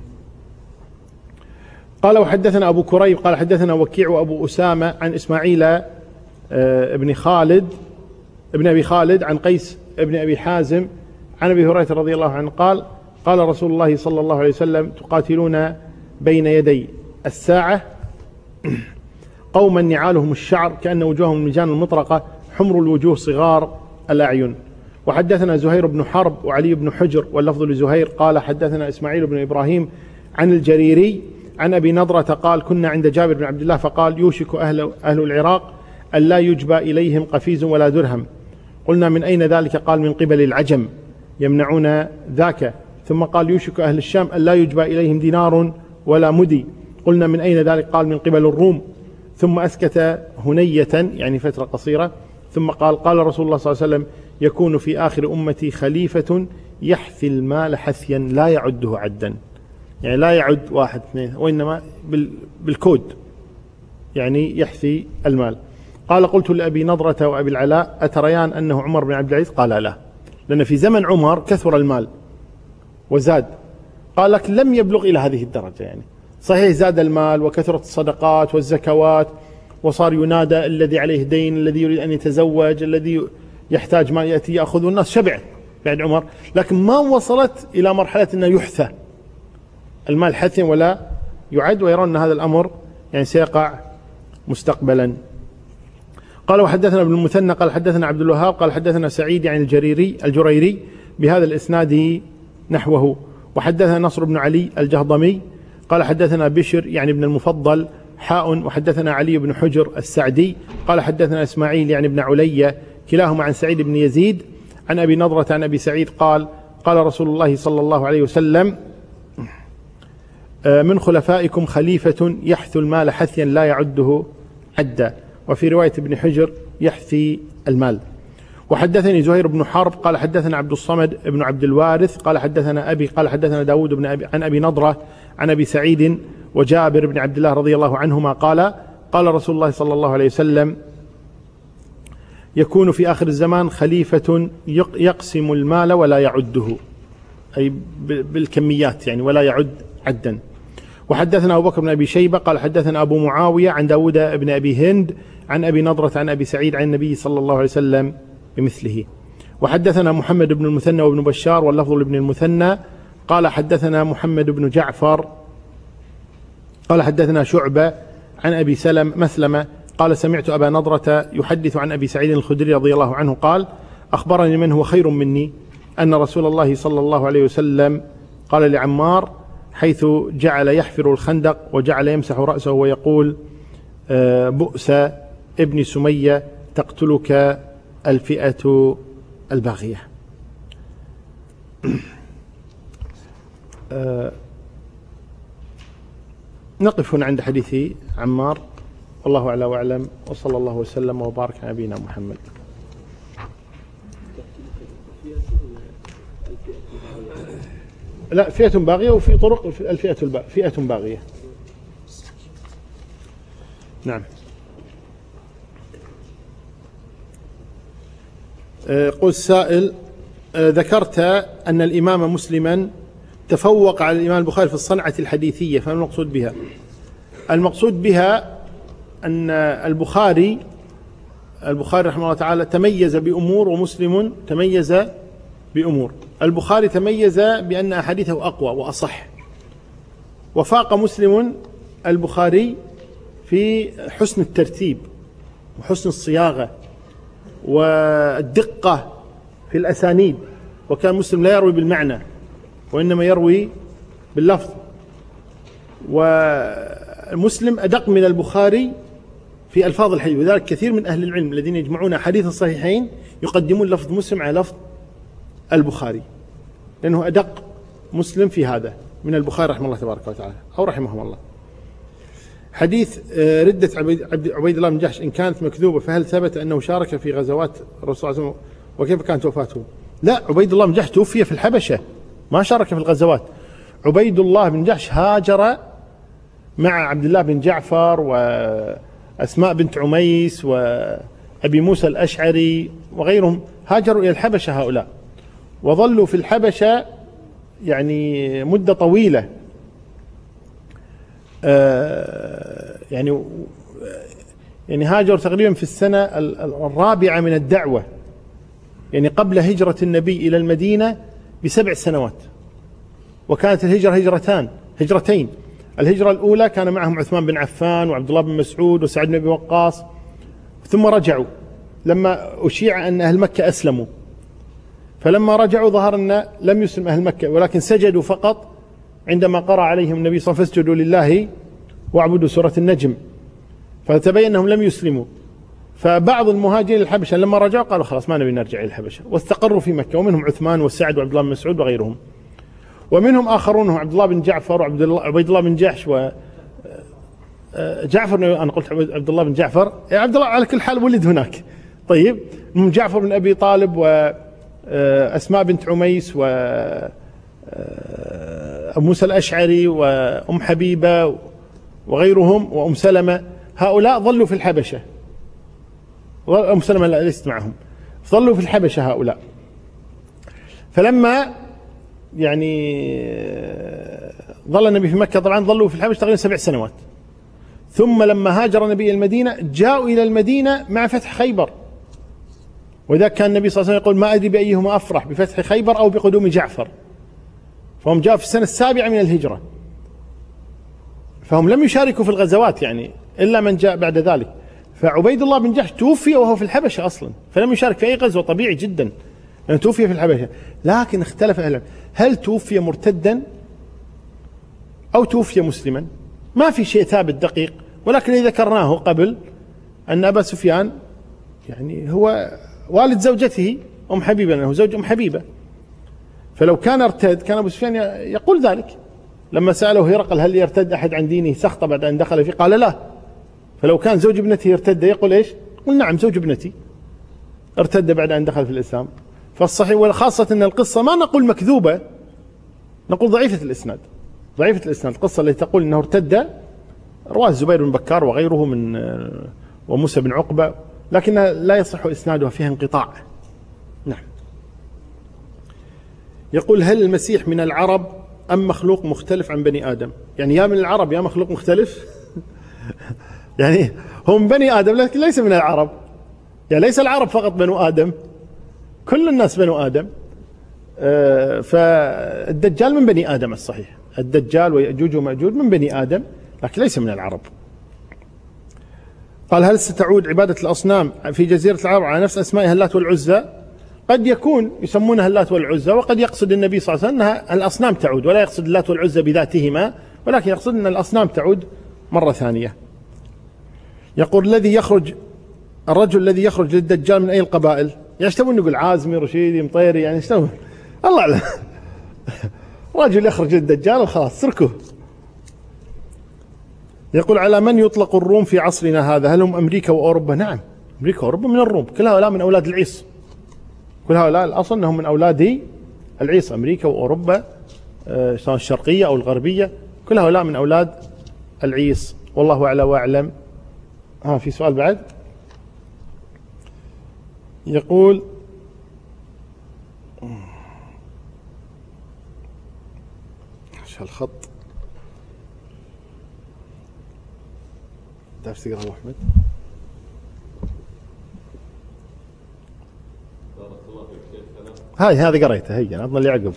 قال وحدثنا أبو كريب قال حدثنا وكيع وأبو أسامة عن إسماعيل ابن أبي خالد عن قيس ابن أبي حازم عن أبي هريرة رضي الله عنه قال قال رسول الله صلى الله عليه وسلم تقاتلون بين يدي الساعة قوما نعالهم الشعر كأن وجوههم المجان المطرقة حمر الوجوه صغار الأعين. وحدثنا زهير بن حرب وعلي بن حجر واللفظ لزهير قال حدثنا إسماعيل بن إبراهيم عن الجريري عن أبي نضرة قال كنا عند جابر بن عبد الله فقال يوشك أهل العراق أن لا يجبى إليهم قفيز ولا درهم. قلنا من أين ذلك؟ قال من قبل العجم يمنعون ذاك. ثم قال يوشك أهل الشام أن لا يجبى إليهم دينار ولا مدي. قلنا من أين ذلك؟ قال من قبل الروم. ثم أسكت هنية يعني فترة قصيرة ثم قال قال رسول الله صلى الله عليه وسلم يكون في آخر أمتي خليفة يحثي المال حثيا لا يعده عدا، يعني لا يعد واحد اثنين وإنما بالكود يعني يحثي المال. قال قلت لأبي نضرة وأبي العلاء أتريان أنه عمر بن عبد العزيز؟ قال لا، لأن في زمن عمر كثر المال وزاد. قال لك لم يبلغ إلى هذه الدرجة، يعني صحيح زاد المال وكثرت الصدقات والزكوات وصار ينادى الذي عليه دين، الذي يريد أن يتزوج، الذي يحتاج ما يأتي يأخذ، والناس شبعت بعد عمر، لكن ما وصلت إلى مرحلة أنه يحثى المال حثيا ولا يعد، ويرون أن هذا الأمر يعني سيقع مستقبلا. قال وحدثنا ابن المثنى قال حدثنا عبد الوهاب قال حدثنا سعيد يعني الجريري بهذا الإسناد نحوه. وحدثنا نصر بن علي الجهضمي قال حدثنا بشر يعني ابن المفضل وحدثنا علي بن حجر السعدي قال حدثنا إسماعيل يعني ابن علي كلاهما عن سعيد بن يزيد عن أبي نضرة عن أبي سعيد قال قال رسول الله صلى الله عليه وسلم من خلفائكم خليفة يحث المال حثيا لا يعده عدا. وفي رواية ابن حجر يحثي المال. وحدثني زهير بن حرب قال حدثنا عبد الصمد بن عبد الوارث قال حدثنا أبي قال حدثنا داود بن أبي عن أبي نضرة عن أبي سعيد وجابر بن عبد الله رضي الله عنهما قال قال رسول الله صلى الله عليه وسلم: يكون في آخر الزمان خليفة يقسم المال ولا يعده، أي بالكميات يعني ولا يعد عدا. وحدثنا أبو بكر بن أبي شيبة قال حدثنا أبو معاوية عن داود بن أبي هند عن أبي نضرة عن أبي سعيد عن النبي صلى الله عليه وسلم بمثله. وحدثنا محمد بن المثنى وابن بشار واللفظ لابن المثنى قال حدثنا محمد بن جعفر قال حدثنا شعبة عن أبي مسلمة قال سمعت أبا نضرة يحدث عن أبي سعيد الخدري رضي الله عنه قال أخبرني من هو خير مني أن رسول الله صلى الله عليه وسلم قال لعمار حيث جعل يحفر الخندق وجعل يمسح رأسه ويقول: بؤس ابن سمية تقتلك الفئة الباغية. نقف هنا عند حديث عمار، والله أعلى وأعلم، وصلى الله وسلم وبارك على نبينا محمد. لا، فئة باغية، وفي طرق فئة باغية. نعم. قل السائل: ذكرت أن الإمام مسلما تفوق على الإمام البخاري في الصنعة الحديثية، فما المقصود بها؟ المقصود بها أن البخاري رحمه الله تعالى تميز بأمور، ومسلم تميز بأمور. البخاري تميز بأن أحاديثه أقوى وأصح، وفاق مسلم البخاري في حسن الترتيب وحسن الصياغة والدقة في الأسانيد، وكان مسلم لا يروي بالمعنى وإنما يروي باللفظ، ومسلم أدق من البخاري في ألفاظ الحديث. وذلك كثير من أهل العلم الذين يجمعون حديث الصحيحين يقدمون لفظ مسلم على لفظ البخاري، لأنه أدق مسلم في هذا من البخاري رحمه الله تبارك وتعالى، أو رحمه الله. حديث ردة عبيد الله بن جحش إن كانت مكذوبة فهل ثبت أنه شارك في غزوات الرسول صلى الله عليه وسلم، وكيف كانت وفاته؟ لا، عبيد الله بن جحش توفي في الحبشة، ما شارك في الغزوات. عبيد الله بن جحش هاجر مع عبد الله بن جعفر وأسماء بنت عميس وأبي موسى الأشعري وغيرهم، هاجروا إلى الحبشة هؤلاء، وظلوا في الحبشة يعني مدة طويلة، يعني هاجروا تقريبا في السنة الرابعة من الدعوة، يعني قبل هجرة النبي إلى المدينة ب7 سنوات. وكانت الهجرة هجرتين. الهجرة الأولى كان معهم عثمان بن عفان وعبد الله بن مسعود وسعد بن أبي وقاص، ثم رجعوا لما أشيع أن أهل مكة أسلموا، فلما رجعوا ظهر أن لم يسلم أهل مكة، ولكن سجدوا فقط عندما قرأ عليهم النبي صلى الله عليه وسلم: فاسجدوا لله واعبدوا سورة النجم، فتبين أنهم لم يسلموا. فبعض المهاجرين الحبشة لما رجعوا قالوا خلاص ما نبي نرجع إلى الحبشة، واستقروا في مكة، ومنهم عثمان والسعد وعبد الله بن مسعود وغيرهم. ومنهم آخرون عبد الله بن جعفر وعبيد الله بن جحش جعفر، أنا قلت عبد الله بن جعفر، عبد الله على كل حال ولد هناك. طيب، جعفر بن أبي طالب وأسماء بنت عميس وأبو موسى الأشعري وأم حبيبة وغيرهم وأم سلمة، هؤلاء ظلوا في الحبشة. أم سلمة ليست معهم، ظلوا في الحبشة هؤلاء. فلما يعني ظل النبي في مكة، طبعا ظلوا في الحبشة تقريبا 7 سنوات. ثم لما هاجر النبي إلى المدينة جاءوا إلى المدينة مع فتح خيبر، وإذا كان النبي صلى الله عليه وسلم يقول: ما أدري بأيهما أفرح، بفتح خيبر أو بقدوم جعفر. فهم جاءوا في السنة 7 من الهجرة، فهم لم يشاركوا في الغزوات يعني إلا من جاء بعد ذلك. فعبيد الله بن جحش توفي وهو في الحبشة أصلا، فلم يشارك في أي غزوة، طبيعي جدا لأنه توفي في الحبشة. لكن اختلف أهل العلم، هل توفي مرتدا أو توفي مسلما؟ ما في شيء ثابت دقيق، ولكن اللي ذكرناه قبل أن أبا سفيان يعني هو والد زوجته أم حبيبة، لأنه زوج أم حبيبة، فلو كان ارتد كان أبو سفيان يقول ذلك. لما سأله هرقل: هل يرتد أحد عن دينه سخط بعد أن دخل فيه؟ قال: لا. فلو كان زوج ابنته يرتد يقول إيش؟ قل: نعم، زوج ابنتي ارتد بعد أن دخل في الإسلام. فالصحيح، وخاصة أن القصة ما نقول مكذوبة، نقول ضعيفة الإسناد، ضعيفة الإسناد. القصة التي تقول أنه ارتد رواه الزبير بن بكار وغيره من وموسى بن عقبة، لكنها لا يصح إسنادها، فيها انقطاع. نعم. يقول هل المسيح من العرب أم مخلوق مختلف عن بني آدم؟ يعني يا من العرب يا مخلوق مختلف. يعني هو من بني آدم لكن ليس من العرب، يعني ليس العرب فقط بنو آدم، كل الناس بنو آدم. فالدجال من بني آدم الصحيح، الدجال ويأجوج ومأجوج من بني آدم لكن ليس من العرب. قال هل ستعود عبادة الأصنام في جزيرة العرب على نفس أسمائها اللات والعزى؟ قد يكون يسمونها اللات والعزى، وقد يقصد النبي صلى الله عليه وسلم أنها الأصنام تعود، ولا يقصد اللات والعزى بذاتهما، ولكن يقصد أن الأصنام تعود مرة ثانية. يقول الرجل الذي يخرج للدجال من أي القبائل؟ يعني ايش تبون نقول؟ عازمي، رشيدي، مطيري، يعني ايش تبون؟ الله أعلم. رجل يخرج للدجال وخلاص اتركوه. يقول على من يطلق الروم في عصرنا هذا؟ هل هم أمريكا وأوروبا؟ نعم، أمريكا وأوروبا من الروم، كل هؤلاء من أولاد العيص، كل هؤلاء الأصل أنهم من أولاد العيص، أمريكا وأوروبا سواء الشرقية أو الغربية، كل هؤلاء من أولاد العيص، والله أعلى وأعلم. في سؤال بعد. يقول ايش هالخط؟ تعرف تقرا ابو احمد؟ هذه قريتها، هي انا اظن اللي عقب.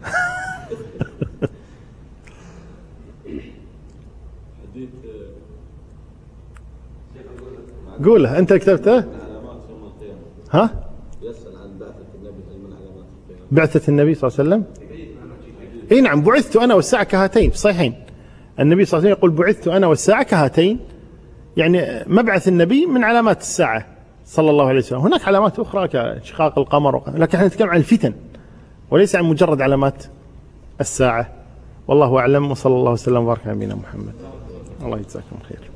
قوله انت كتبته. ها؟ يسأل عن بعثة النبي، هل من علامات القيامة؟ بعثة النبي صلى الله عليه وسلم؟ اي نعم، بعثت انا والساعة كهاتين في الصحيحين. النبي صلى الله عليه وسلم يقول بعثت انا والساعة كهاتين، يعني مبعث النبي من علامات الساعة صلى الله عليه وسلم. هناك علامات اخرى كانشقاق القمر، لكن احنا نتكلم عن الفتن وليس عن مجرد علامات الساعة. والله اعلم، وصلى الله وسلم وبارك على نبينا محمد. الله يجزاكم خير.